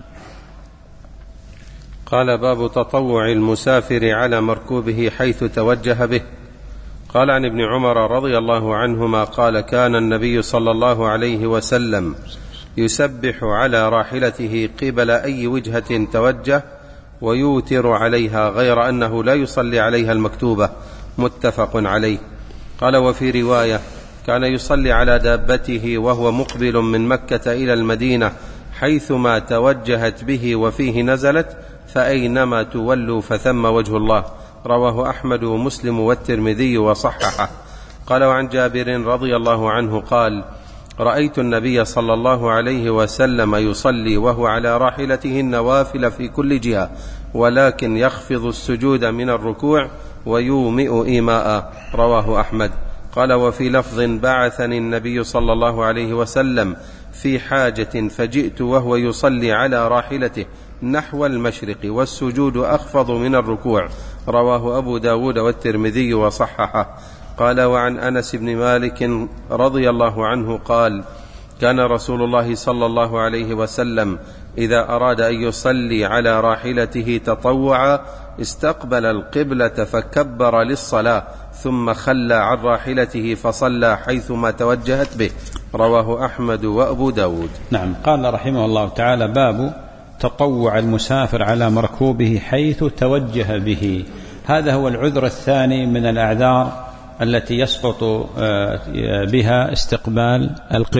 قال: باب تطوع المسافر على مركوبه حيث توجه به. قال عن ابن عمر رضي الله عنهما قال: كان النبي صلى الله عليه وسلم يسبح على راحلته قبل أي وجهة توجه ويوتر عليها، غير أنه لا يصلي عليها المكتوبة، متفق عليه. قال: وفي رواية: كان يصلي على دابته وهو مقبل من مكة إلى المدينة حيثما توجهت به وفيه نزلت، فأينما تولوا فثم وجه الله. رواه أحمد ومسلم والترمذي وصححه. قال: وعن جابر رضي الله عنه قال: رأيت النبي صلى الله عليه وسلم يصلي وهو على راحلته النوافل في كل جهة، ولكن يخفض السجود من الركوع ويومئ إيماء. رواه أحمد. قال: وفي لفظ: بعثني النبي صلى الله عليه وسلم في حاجة فجئت وهو يصلي على راحلته نحو المشرق والسجود أخفض من الركوع. رواه أبو داود والترمذي وصححه. قال: وعن أنس بن مالك رضي الله عنه قال: كان رسول الله صلى الله عليه وسلم إذا أراد أن يصلي على راحلته تطوعا استقبل القبلة فكبر للصلاة، ثم خلى عن راحلته فصلى حيثما توجهت به. رواه أحمد وأبو داود. نعم. قال رحمه الله تعالى: باب تطوع المسافر على مركوبه حيث توجه به. هذا هو العذر الثاني من الأعذار التي يسقط بها استقبال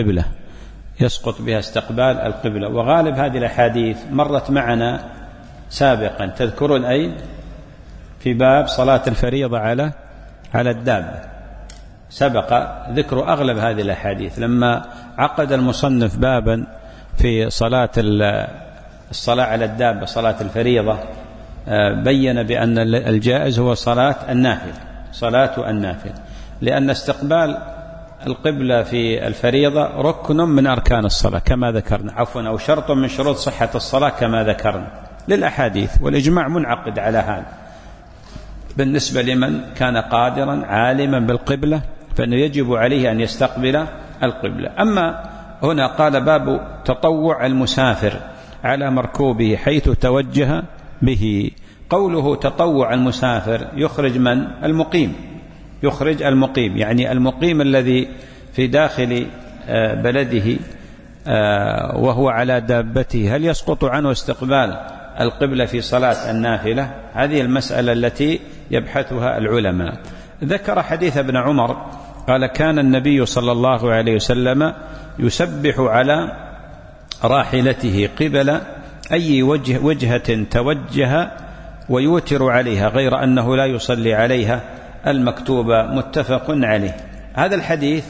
القبلة، وغالب هذه الأحاديث مرت معنا سابقا. تذكرون أين؟ في باب صلاة الفريضة على الدابة سبق ذكر أغلب هذه الأحاديث. لما عقد المصنف بابا في الصلاة على الدابة صلاة الفريضة بين بأن الجائز هو صلاة النافل، لأن استقبال القبلة في الفريضة ركن من أركان الصلاة كما ذكرنا، أو شرط من شروط صحة الصلاة كما ذكرنا للأحاديث، والإجماع منعقد على هذا. بالنسبة لمن كان قادرا عالما بالقبلة فإنه يجب عليه أن يستقبل القبلة. أما هنا قال: باب تطوع المسافر على مركوبه حيث توجه به. قوله تطوع المسافر يخرج من؟ المقيم، يعني المقيم الذي في داخل بلده وهو على دابته، هل يسقط عنه استقبال القبلة في صلاة النافلة؟ هذه المسألة التي يبحثها العلماء. ذكر حديث ابن عمر قال: كان النبي صلى الله عليه وسلم يسبح على راحلته قبل أي وجهة توجه ويوتر عليها، غير أنه لا يصلي عليها المكتوبة، متفق عليه. هذا الحديث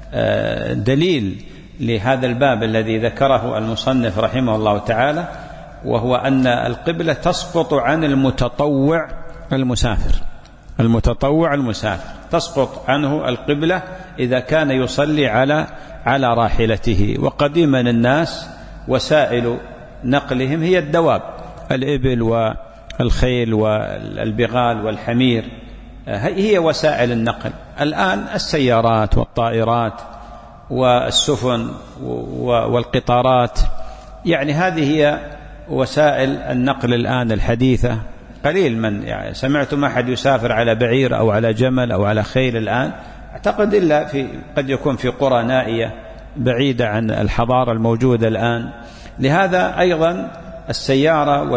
دليل لهذا الباب الذي ذكره المصنف رحمه الله تعالى، وهو أن القبلة تسقط عن المتطوع المسافر تسقط عنه القبلة إذا كان يصلي على راحلته. وقديما الناس وسائل نقلهم هي الدواب، الإبل والخيل والبغال والحمير، هي وسائل النقل. الآن السيارات والطائرات والسفن والقطارات، يعني هذه هي وسائل النقل الآن الحديثة. قليل من يعني سمعتم أحد يسافر على بعير أو على جمل أو على خيل الآن، أعتقد إلا قد يكون في قرى نائية بعيدة عن الحضارة الموجودة الآن. لهذا أيضا السيارة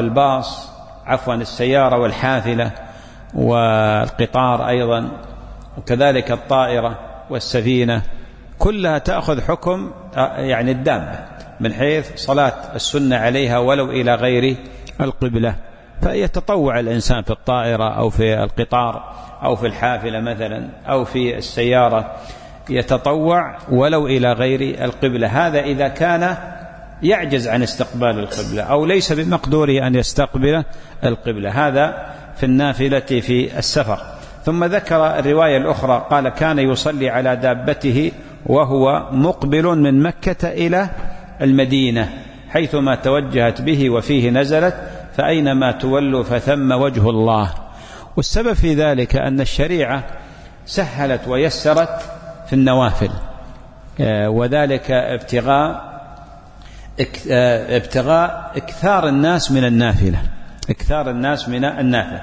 والحافلة والقطار أيضا، وكذلك الطائرة والسفينة، كلها تأخذ حكم يعني الدابة من حيث صلاة السنة عليها ولو إلى غير القبلة. فيتطوع الإنسان في الطائرة أو في القطار أو في الحافلة مثلا أو في السيارة، يتطوع ولو إلى غير القبلة. هذا إذا كان يعجز عن استقبال القبلة أو ليس بمقدوره أن يستقبل القبلة، هذا في النافلة في السفر. ثم ذكر الرواية الأخرى قال: كان يصلي على دابته وهو مقبل من مكة إلى المدينة، حيثما توجهت به وفيه نزلت، فأينما تولوا فثم وجه الله. والسبب في ذلك أن الشريعة سهلت ويسرت في النوافل، وذلك ابتغاء إكثار الناس من النافلة،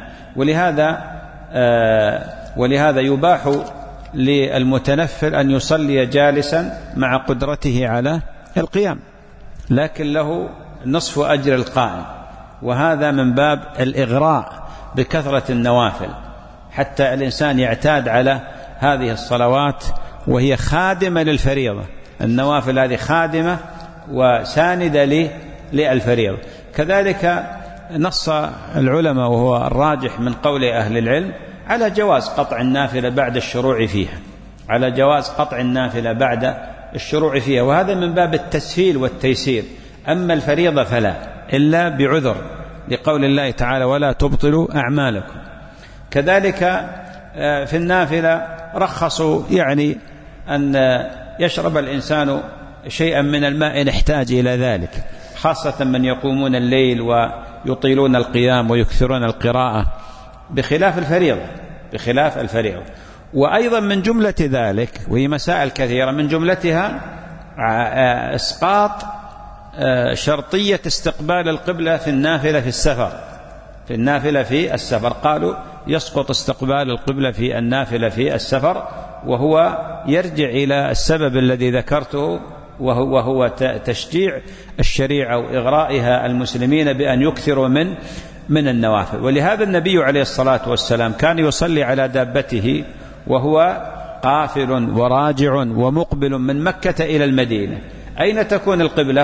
ولهذا يباح للمتنفل أن يصلي جالسا مع قدرته على القيام، لكن له نصف أجر القائم، وهذا من باب الإغراء بكثرة النوافل، حتى الإنسان يعتاد على هذه الصلوات وهي خادمة للفريضة. النوافل هذه خادمة وساندة للفريضة. كذلك نص العلماء، وهو الراجح من قول أهل العلم، على جواز قطع النافلة بعد الشروع فيها، وهذا من باب التسهيل والتيسير. أما الفريضة فلا، إلا بعذر، لقول الله تعالى: ولا تبطلوا أعمالكم. كذلك في النافلة رخصوا يعني أن يشرب الإنسان شيئا من الماء إن احتاج إلى ذلك، خاصة من يقومون الليل ويطيلون القيام ويكثرون القراءة، بخلاف الفريضة. وأيضا من جملة ذلك، وهي مسائل كثيرة، من جملتها إسقاط شرطية استقبال القبلة في النافلة في السفر. قالوا يسقط استقبال القبلة في النافلة في السفر، وهو يرجع إلى السبب الذي ذكرته، وهو تشجيع الشريعة وإغرائها المسلمين بأن يكثروا من النوافل. ولهذا النبي عليه الصلاة والسلام كان يصلي على دابته وهو قافل وراجع ومقبل من مكة إلى المدينة. أين تكون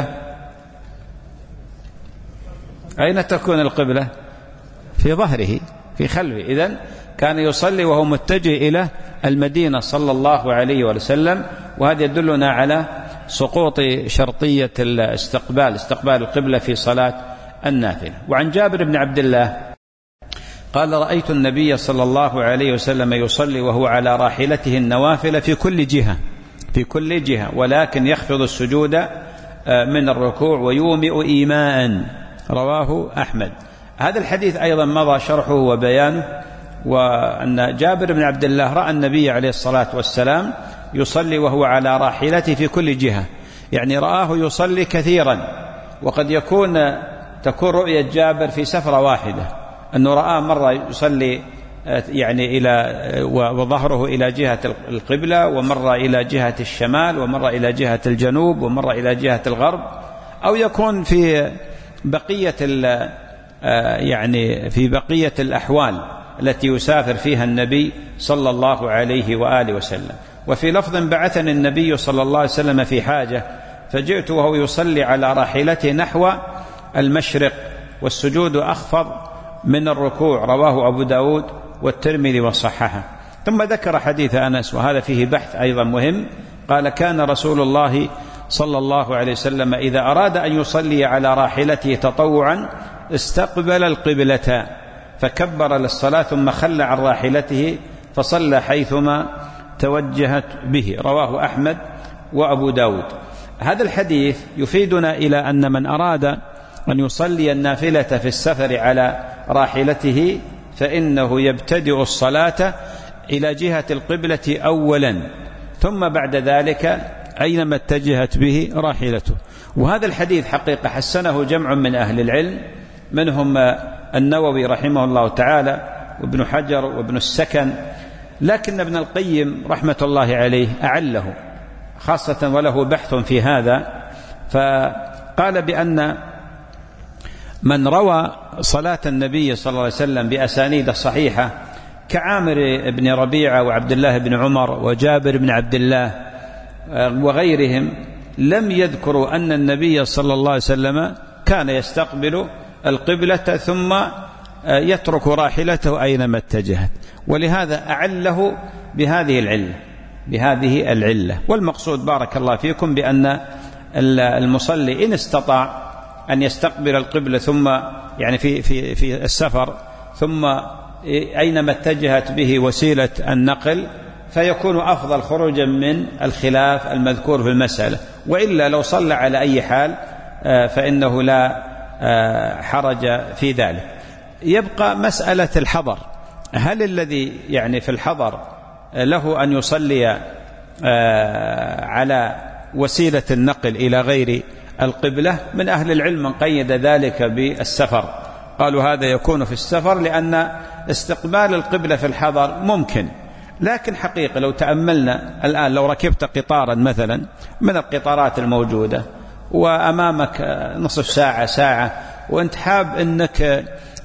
القبلة؟ في ظهره، في خلفه. إذن كان يصلي وهو متجه إلى المدينة صلى الله عليه وسلم، وهذا يدلنا على سقوط شرطية استقبال القبلة في صلاة النافلة. وعن جابر بن عبد الله قال: رأيت النبي صلى الله عليه وسلم يصلي وهو على راحلته النوافل في كل جهة، ولكن يخفض السجود من الركوع ويومئ إيماء. رواه أحمد. هذا الحديث أيضا مضى شرحه وبيانه، وأن جابر بن عبد الله رأى النبي عليه الصلاة والسلام يصلي وهو على راحلته في كل جهة، يعني رآه يصلي كثيرا. وقد تكون رؤية جابر في سفرة واحدة، أنه رآه مرة يصلي يعني وظهره إلى جهة القبلة، ومرة إلى جهة الشمال، ومرة إلى جهة الجنوب، ومرة إلى جهة الغرب، أو يكون في بقية الأحوال التي يسافر فيها النبي صلى الله عليه وآله وسلم. وفي لفظ: بعثني النبي صلى الله عليه وسلم في حاجة فجئت وهو يصلي على راحلته نحو المشرق والسجود أخفض من الركوع. رواه أبو داود والترمذي وصححه. ثم ذكر حديث أنس، وهذا فيه بحث أيضا مهم. قال: كان رسول الله صلى الله عليه وسلم إذا أراد أن يصلي على راحلته تطوعا استقبل القبلة فكبر للصلاة ثم خلى عن راحلته فصلى حيثما توجهت به. رواه أحمد وأبو داود. هذا الحديث يفيدنا إلى أن من أراد أن يصلي النافلة في السفر على راحلته فإنه يبتدئ الصلاة إلى جهة القبلة أولا، ثم بعد ذلك أينما اتجهت به راحلته. وهذا الحديث حقيقة حسنه جمع من أهل العلم، منهم النووي رحمه الله تعالى وابن حجر وابن السكن، لكن ابن القيم رحمة الله عليه أعله خاصة وله بحث في هذا، فقال بأن من روى صلاة النبي صلى الله عليه وسلم بأسانيد صحيحة كعامر بن ربيعة وعبد الله بن عمر وجابر بن عبد الله وغيرهم لم يذكروا أن النبي صلى الله عليه وسلم كان يستقبل القبلة ثم يترك راحلته أينما اتجهت، ولهذا أعله بهذه العلة. والمقصود بارك الله فيكم بأن المصلي إن استطاع أن يستقبل القبلة ثم يعني في السفر ثم أينما اتجهت به وسيلة النقل فيكون أفضل خروجا من الخلاف المذكور في المسألة، وإلا لو صلى على أي حال فإنه لا حرج في ذلك. يبقى مسألة الحضر، هل الذي يعني في الحضر له أن يصلي على وسيلة النقل إلى غير القبلة؟ من أهل العلم من قيد ذلك بالسفر، قالوا هذا يكون في السفر لأن استقبال القبلة في الحضر ممكن، لكن حقيقة لو تأملنا الآن لو ركبت قطارا مثلا من القطارات الموجودة وأمامك نصف ساعة وأنت حاب أنك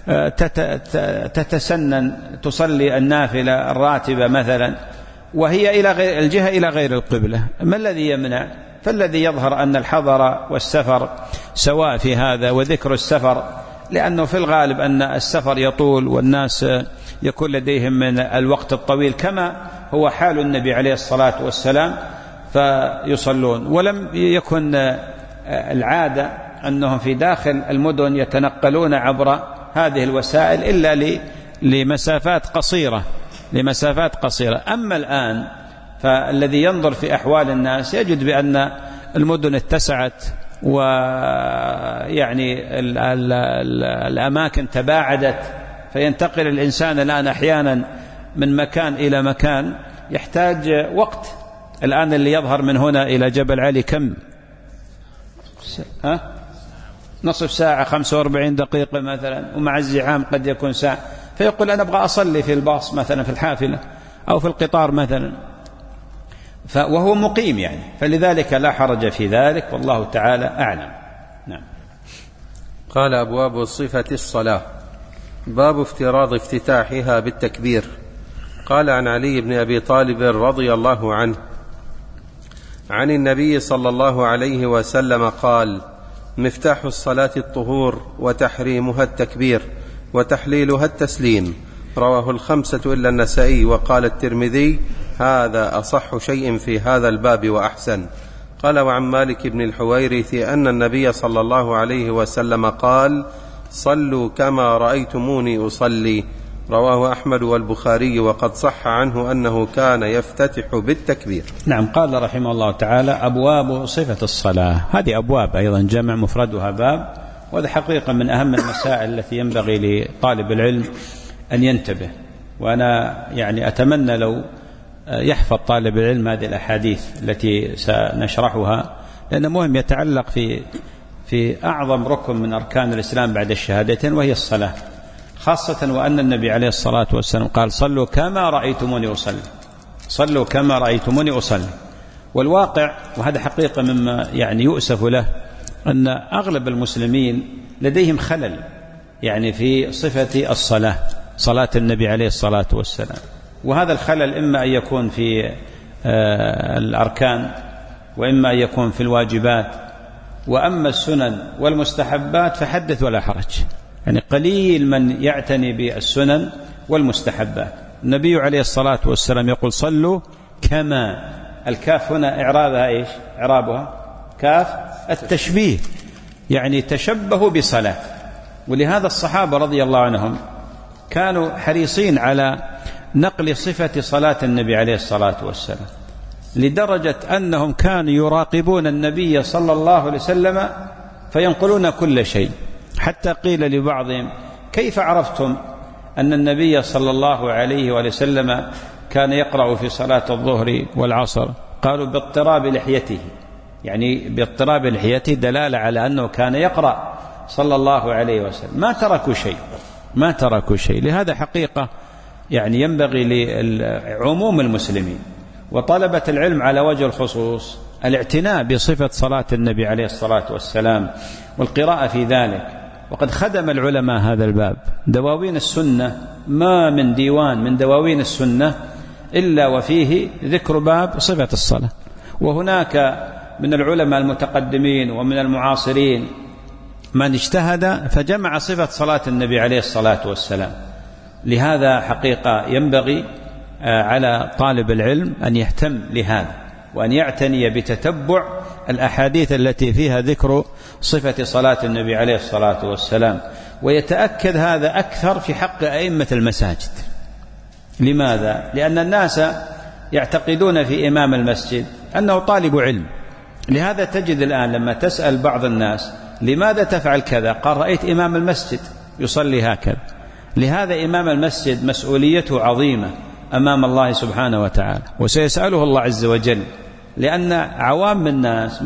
تتسنن تصلي النافلة الراتبة مثلا وهي إلى غير الجهة إلى غير القبلة، ما الذي يمنع؟ فالذي يظهر أن الحضر والسفر سواء في هذا، وذكر السفر لأنه في الغالب أن السفر يطول والناس يكون لديهم من الوقت الطويل كما هو حال النبي عليه الصلاة والسلام فيصلون، ولم يكن العادة أنهم في داخل المدن يتنقلون عبر هذه الوسائل إلا لمسافات قصيرة. أما الآن فالذي ينظر في أحوال الناس يجد بأن المدن اتسعت ويعني الأماكن تباعدت، فينتقل الإنسان الآن أحيانا من مكان إلى مكان يحتاج وقت. الآن اللي يظهر من هنا إلى جبل علي كم؟ نصف ساعة 45 دقيقة مثلا، ومع الزحام قد يكون ساعة، فيقول أنا أبغى أصلي في الباص مثلا في الحافلة أو في القطار مثلا وهو مقيم يعني، فلذلك لا حرج في ذلك والله تعالى أعلم. نعم. قال أبواب صفة الصلاة. باب افتراض افتتاحها بالتكبير. قال عن علي بن أبي طالب رضي الله عنه عن النبي صلى الله عليه وسلم قال: مفتاح الصلاة الطهور وتحريمها التكبير وتحليلها التسليم. رواه الخمسة إلا النسائي. وقال الترمذي: هذا أصح شيء في هذا الباب وأحسن. قال وعن مالك بن الحويرث أن النبي صلى الله عليه وسلم قال: صلوا كما رأيتموني أصلي. رواه أحمد والبخاري. وقد صح عنه أنه كان يفتتح بالتكبير. نعم. قال رحمه الله تعالى: أبواب صفة الصلاة. هذه أبواب أيضا جمع مفردها باب، وهذا حقيقة من أهم المسائل التي ينبغي لطالب العلم أن ينتبه. وأنا يعني أتمنى لو يحفظ طالب العلم هذه الأحاديث التي سنشرحها، لأنه مهم يتعلق في أعظم ركن من أركان الإسلام بعد الشهادتين وهي الصلاة، خاصة وأن النبي عليه الصلاة والسلام قال: صلوا كما رأيتموني أصلي. صلوا كما رأيتموني أصلي. والواقع، وهذا حقيقة مما يعني يؤسف له، أن أغلب المسلمين لديهم خلل يعني في صفة الصلاة، صلاة النبي عليه الصلاة والسلام. وهذا الخلل إما أن يكون في الأركان، وإما أن يكون في الواجبات، وأما السنن والمستحبات فحدث ولا حرج، يعني قليل من يعتني بالسنن والمستحبات. النبي عليه الصلاة والسلام يقول: صلوا كما. الكاف هنا إعرابها إيش؟ إعرابها كاف التشبيه، يعني تشبهوا بصلاة. ولهذا الصحابة رضي الله عنهم كانوا حريصين على نقل صفة صلاة النبي عليه الصلاة والسلام، لدرجة أنهم كانوا يراقبون النبي صلى الله عليه وسلم فينقلون كل شيء، حتى قيل لبعضهم: كيف عرفتم أن النبي صلى الله عليه وسلم كان يقرأ في صلاة الظهر والعصر؟ قالوا: باضطراب لحيته، يعني باضطراب لحيته دلالة على أنه كان يقرأ صلى الله عليه وسلم. ما تركوا شيء. لهذا حقيقة يعني ينبغي لعموم المسلمين وطلبة العلم على وجه الخصوص الاعتناء بصفة صلاة النبي عليه الصلاة والسلام والقراءة في ذلك. وقد خدم العلماء هذا الباب. دواوين السنة، ما من ديوان من دواوين السنة إلا وفيه ذكر باب صفة الصلاة. وهناك من العلماء المتقدمين ومن المعاصرين من اجتهد فجمع صفة صلاة النبي عليه الصلاة والسلام. لهذا حقيقة ينبغي على طالب العلم أن يهتم لهذا، وأن يعتني بتتبع الأحاديث التي فيها ذكر صفة صلاة النبي عليه الصلاة والسلام. ويتأكد هذا أكثر في حق أئمة المساجد. لماذا؟ لأن الناس يعتقدون في إمام المسجد أنه طالب علم. لهذا تجد الآن لما تسأل بعض الناس: لماذا تفعل كذا؟ قال: رأيت إمام المسجد يصلي هكذا. لهذا إمام المسجد مسؤوليته عظيمة أمام الله سبحانه وتعالى، وسيسأله الله عز وجل، لأن عوام الناس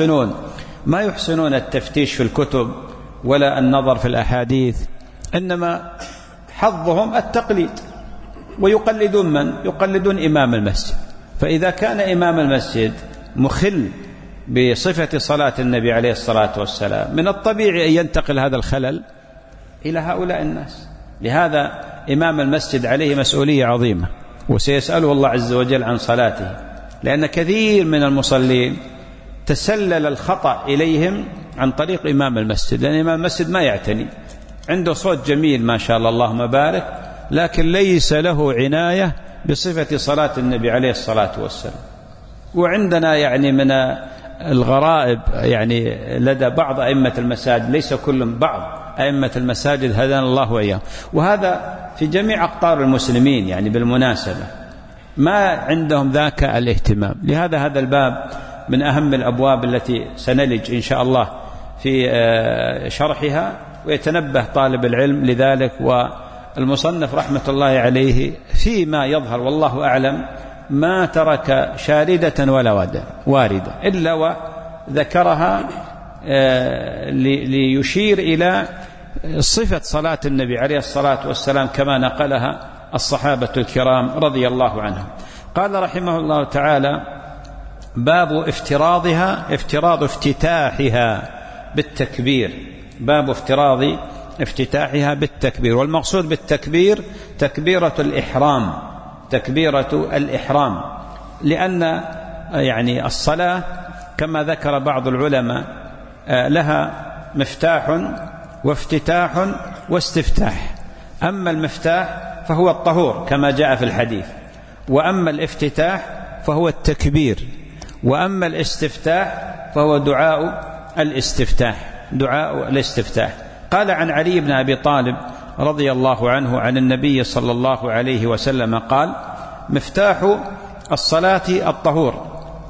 ما يحسنون التفتيش في الكتب ولا النظر في الأحاديث، إنما حظهم التقليد، ويقلدون من؟ يقلدون إمام المسجد. فإذا كان إمام المسجد مخل بصفة صلاة النبي عليه الصلاة والسلام، من الطبيعي أن ينتقل هذا الخلل إلى هؤلاء الناس. لهذا إمام المسجد عليه مسؤولية عظيمة، وسيسأله الله عز وجل عن صلاته، لأن كثير من المصلين تسلل الخطأ إليهم عن طريق إمام المسجد، لأن إمام المسجد ما يعتني، عنده صوت جميل ما شاء الله اللهم بارك، لكن ليس له عناية بصفة صلاة النبي عليه الصلاة والسلام. وعندنا يعني من الغرائب يعني لدى بعض أئمة المساجد، ليس كلهم، بعض أئمة المساجد هدانا الله وإياهم، وهذا في جميع أقطار المسلمين يعني بالمناسبة، ما عندهم ذاك الاهتمام. لهذا هذا الباب من أهم الأبواب التي سنلج إن شاء الله في شرحها، ويتنبه طالب العلم لذلك. والمصنف رحمة الله عليه فيما يظهر والله أعلم ما ترك شاردة ولا واردة إلا وذكرها ليشير إلى صفة صلاة النبي عليه الصلاة والسلام كما نقلها الصحابة الكرام رضي الله عنهم. قال رحمه الله تعالى: باب افتراض افتتاحها بالتكبير. باب افتراض افتتاحها بالتكبير. والمقصود بالتكبير تكبيرة الإحرام، لأن يعني الصلاة كما ذكر بعض العلماء لها مفتاح وافتتاح واستفتاح. أما المفتاح فهو الطهور كما جاء في الحديث، وأما الافتتاح فهو التكبير، وأما الاستفتاح فهو دعاء الاستفتاح. قال عن علي بن أبي طالب رضي الله عنه عن النبي صلى الله عليه وسلم قال: مفتاح الصلاة الطهور،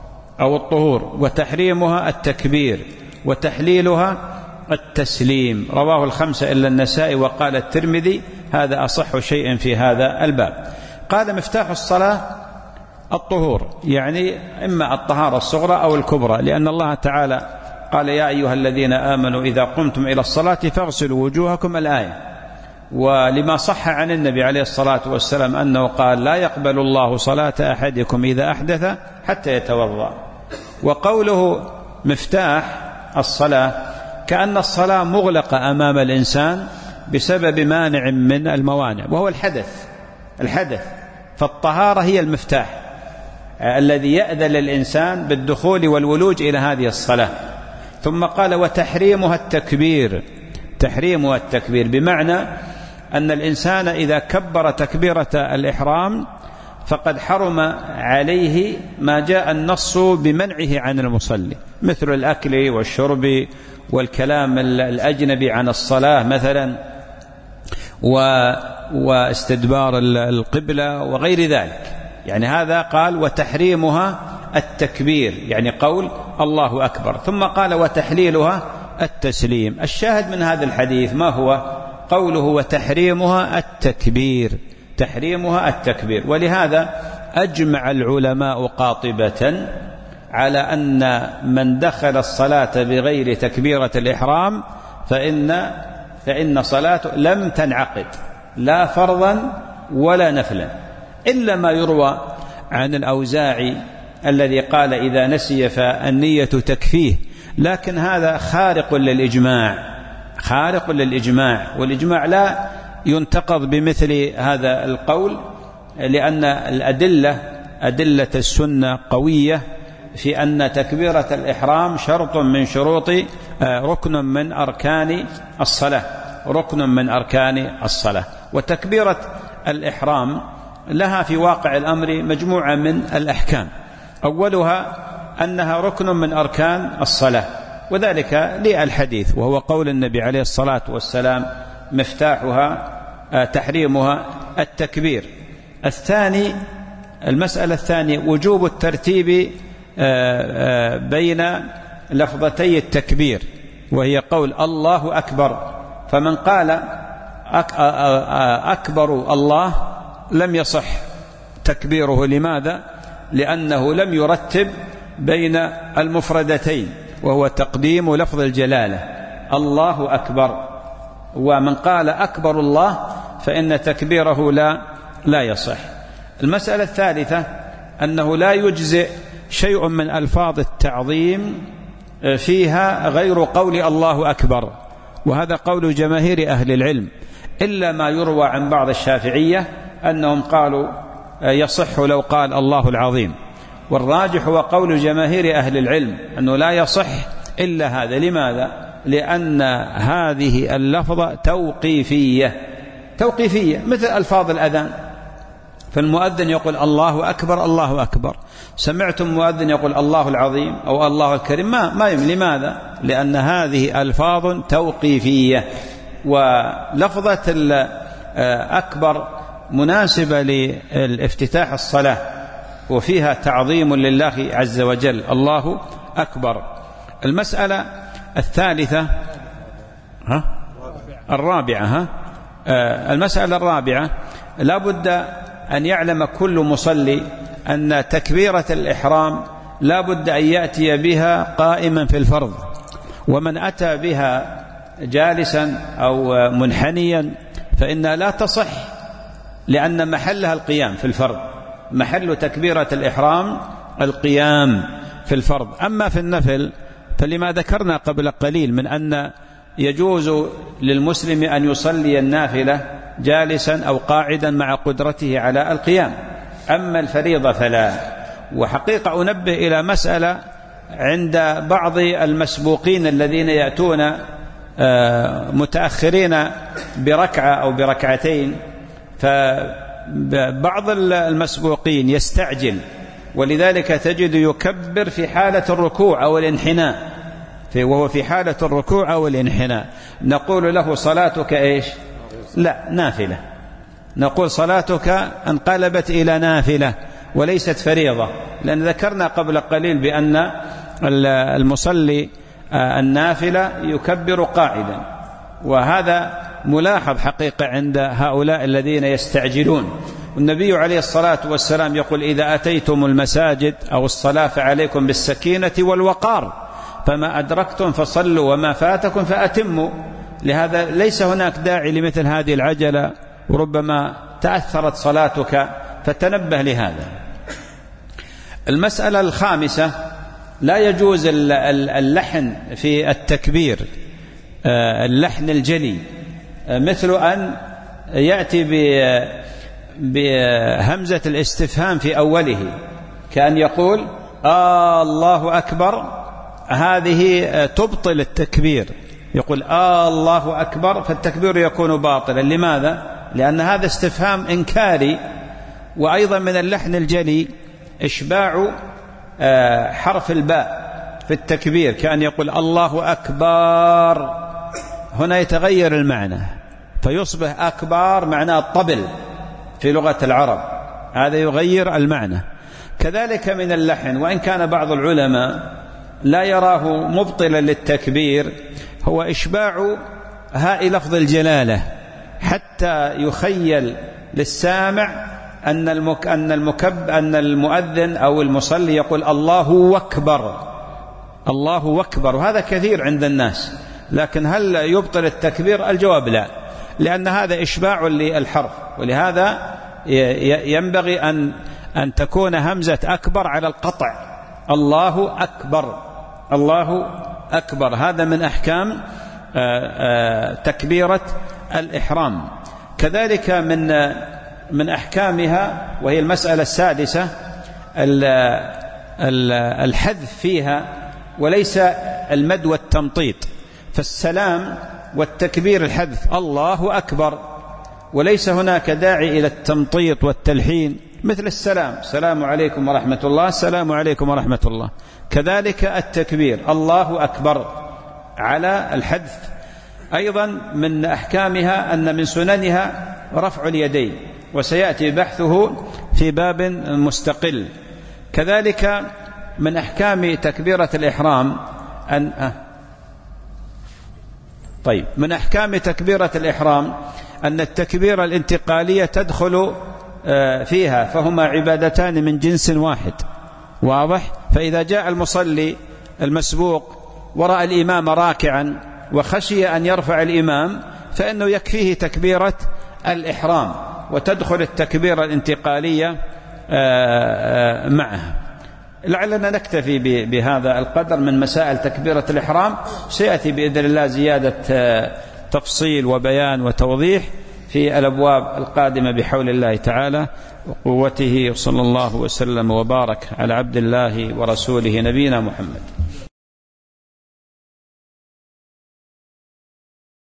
وتحريمها التكبير، وتحليلها التسليم. رواه الخمسة إلا النسائي، وقال الترمذي: هذا أصح شيء في هذا الباب. قال: مفتاح الصلاة الطهور، يعني إما الطهارة الصغرى أو الكبرى، لأن الله تعالى قال: يا أيها الذين آمنوا إذا قمتم إلى الصلاة فاغسلوا وجوهكم، الآية. ولما صح عن النبي عليه الصلاة والسلام أنه قال: لا يقبل الله صلاة أحدكم إذا أحدث حتى يتوضأ. وقوله مفتاح الصلاة كأن الصلاة مغلقة أمام الإنسان بسبب مانع من الموانع، وهو الحدث. فالطهارة هي المفتاح الذي يأذن للإنسان بالدخول والولوج إلى هذه الصلاة. ثم قال: وتحريمها التكبير، بمعنى أن الإنسان إذا كبر تكبيرة الإحرام فقد حرم عليه ما جاء النص بمنعه عن المصلي، مثل الأكل والشرب والكلام الأجنبي عن الصلاة مثلا، واستدبار القبلة وغير ذلك. يعني هذا قال وتحريمها التكبير، يعني قول الله أكبر، ثم قال وتحليلها التسليم. الشاهد من هذا الحديث ما هو؟ قوله وتحريمها التكبير، تحريمها التكبير. ولهذا أجمع العلماء قاطبة على أن من دخل الصلاة بغير تكبيرة الإحرام فإن صلاته لم تنعقد، لا فرضا ولا نفلا، إلا ما يروى عن الأوزاعي الذي قال إذا نسي فالنية تكفيه، لكن هذا خارق للإجماع، خارق للإجماع، والإجماع لا ينتقض بمثل هذا القول، لأن أدلة السنة قوية في أن تكبيرة الإحرام شرط من شروط ركن من أركان الصلاة، ركن من أركان الصلاة. وتكبيرة الإحرام لها في واقع الأمر مجموعة من الأحكام، أولها أنها ركن من أركان الصلاة، وذلك للحديث، وهو قول النبي عليه الصلاة والسلام مفتاحها تحريمها التكبير. الثاني، المسألة الثانية وجوب الترتيب بين لفظتي التكبير، وهي قول الله أكبر، فمن قال أكبر الله لم يصح تكبيره. لماذا؟ لأنه لم يرتب بين المفردتين، وهو تقديم لفظ الجلالة الله أكبر، ومن قال أكبر الله فإن تكبيره لا يصح. المسألة الثالثة أنه لا يجزئ شيء من ألفاظ التعظيم فيها غير قول الله أكبر، وهذا قول جماهير أهل العلم، إلا ما يروى عن بعض الشافعية أنهم قالوا يصح لو قال الله العظيم، والراجح هو قول جماهير أهل العلم أنه لا يصح إلا هذا. لماذا؟ لأن هذه اللفظة توقيفية مثل ألفاظ الأذان، فالمؤذن يقول الله أكبر الله أكبر، سمعتم مؤذن يقول الله العظيم أو الله الكريم ما لماذا؟ لأن هذه ألفاظ توقيفية، ولفظة الأكبر مناسبة لافتتاح الصلاة، وفيها تعظيم لله عز وجل، الله أكبر. المسألة الثالثة المسألة الرابعة لا بد أن يعلم كل مصلي أن تكبيرة الإحرام لا بد أن يأتي بها قائما في الفرض، ومن أتى بها جالسا أو منحنيا فإنها لا تصح، لأن محلها القيام في الفرض، محل تكبيرة الإحرام القيام في الفرض. أما في النفل فلما ذكرنا قبل قليل من أن يجوز للمسلم أن يصلي النافلة جالسا أو قاعدا مع قدرته على القيام، أما الفريضة فلا. وحقيقة أنبه إلى مسألة عند بعض المسبوقين الذين يأتون متأخرين بركعة أو بركعتين، فبعض المسبوقين يستعجل، ولذلك تجد يكبر في حالة الركوع أو الانحناء، وهو في حالة الركوع أو الانحناء، نقول له صلاتك إيش؟ لا، نافلة. نقول صلاتك انقلبت إلى نافلة وليست فريضة، لأن ذكرنا قبل قليل بأن المصلي النافلة يكبر قاعدا، وهذا ملاحظ حقيقة عند هؤلاء الذين يستعجلون. والنبي عليه الصلاة والسلام يقول إذا أتيتم المساجد أو الصلاة فعليكم بالسكينة والوقار، فما أدركتم فصلوا وما فاتكم فأتموا. لهذا ليس هناك داعي لمثل هذه العجلة، وربما تأثرت صلاتك، فتنبه لهذا. المسألة الخامسة لا يجوز اللحن في التكبير، اللحن الجلي، مثل أن يأتي بهمزة الاستفهام في أوله، كأن يقول الله أكبر، هذه تبطل التكبير، يقول الله أكبر، فالتكبير يكون باطلا. لماذا؟ لأن هذا استفهام إنكاري، وأيضا من اللحن الجلي إشباع حرف الباء في التكبير، كأن يقول الله أكبر، هنا يتغير المعنى فيصبح أكبر معناه الطبل في لغة العرب، هذا يغير المعنى. كذلك من اللحن، وإن كان بعض العلماء لا يراه مبطلا للتكبير، هو إشباع هاء لفظ الجلالة حتى يخيل للسامع أن المؤذن أو المصلي يقول الله أكبر، الله أكبر، وهذا كثير عند الناس. لكن هل يبطل التكبير؟ الجواب لا، لأن هذا إشباع للحرف، ولهذا ينبغي أن تكون همزة أكبر على القطع، الله أكبر، الله أكبر. هذا من أحكام تكبيرة الإحرام. كذلك من أحكامها، وهي المسألة السادسة، الحذف فيها وليس المد والتمطيط. فالسلام والتكبير الحذف الله أكبر، وليس هناك داعي إلى التمطيط والتلحين، مثل السلام السلام عليكم ورحمة الله، السلام عليكم ورحمة الله. كذلك التكبير الله أكبر على الحذف. أيضا من أحكامها أن من سننها رفع اليدين، وسيأتي بحثه في باب مستقل. كذلك من أحكام تكبيرة الإحرام من أحكام تكبيرة الإحرام أن التكبيرة الانتقالية تدخل فيها، فهما عبادتان من جنس واحد، واضح؟ فإذا جاء المصلي المسبوق ورأى الإمام راكعا وخشي أن يرفع الإمام، فإنه يكفيه تكبيرة الإحرام، وتدخل التكبيرة الانتقالية معها. لعلنا نكتفي بهذا القدر من مسائل تكبيرة الإحرام. سيأتي بإذن الله زيادة تفصيل وبيان وتوضيح في الأبواب القادمة بحول الله تعالى وقوته. صلى الله وسلم وبارك على عبد الله ورسوله نبينا محمد.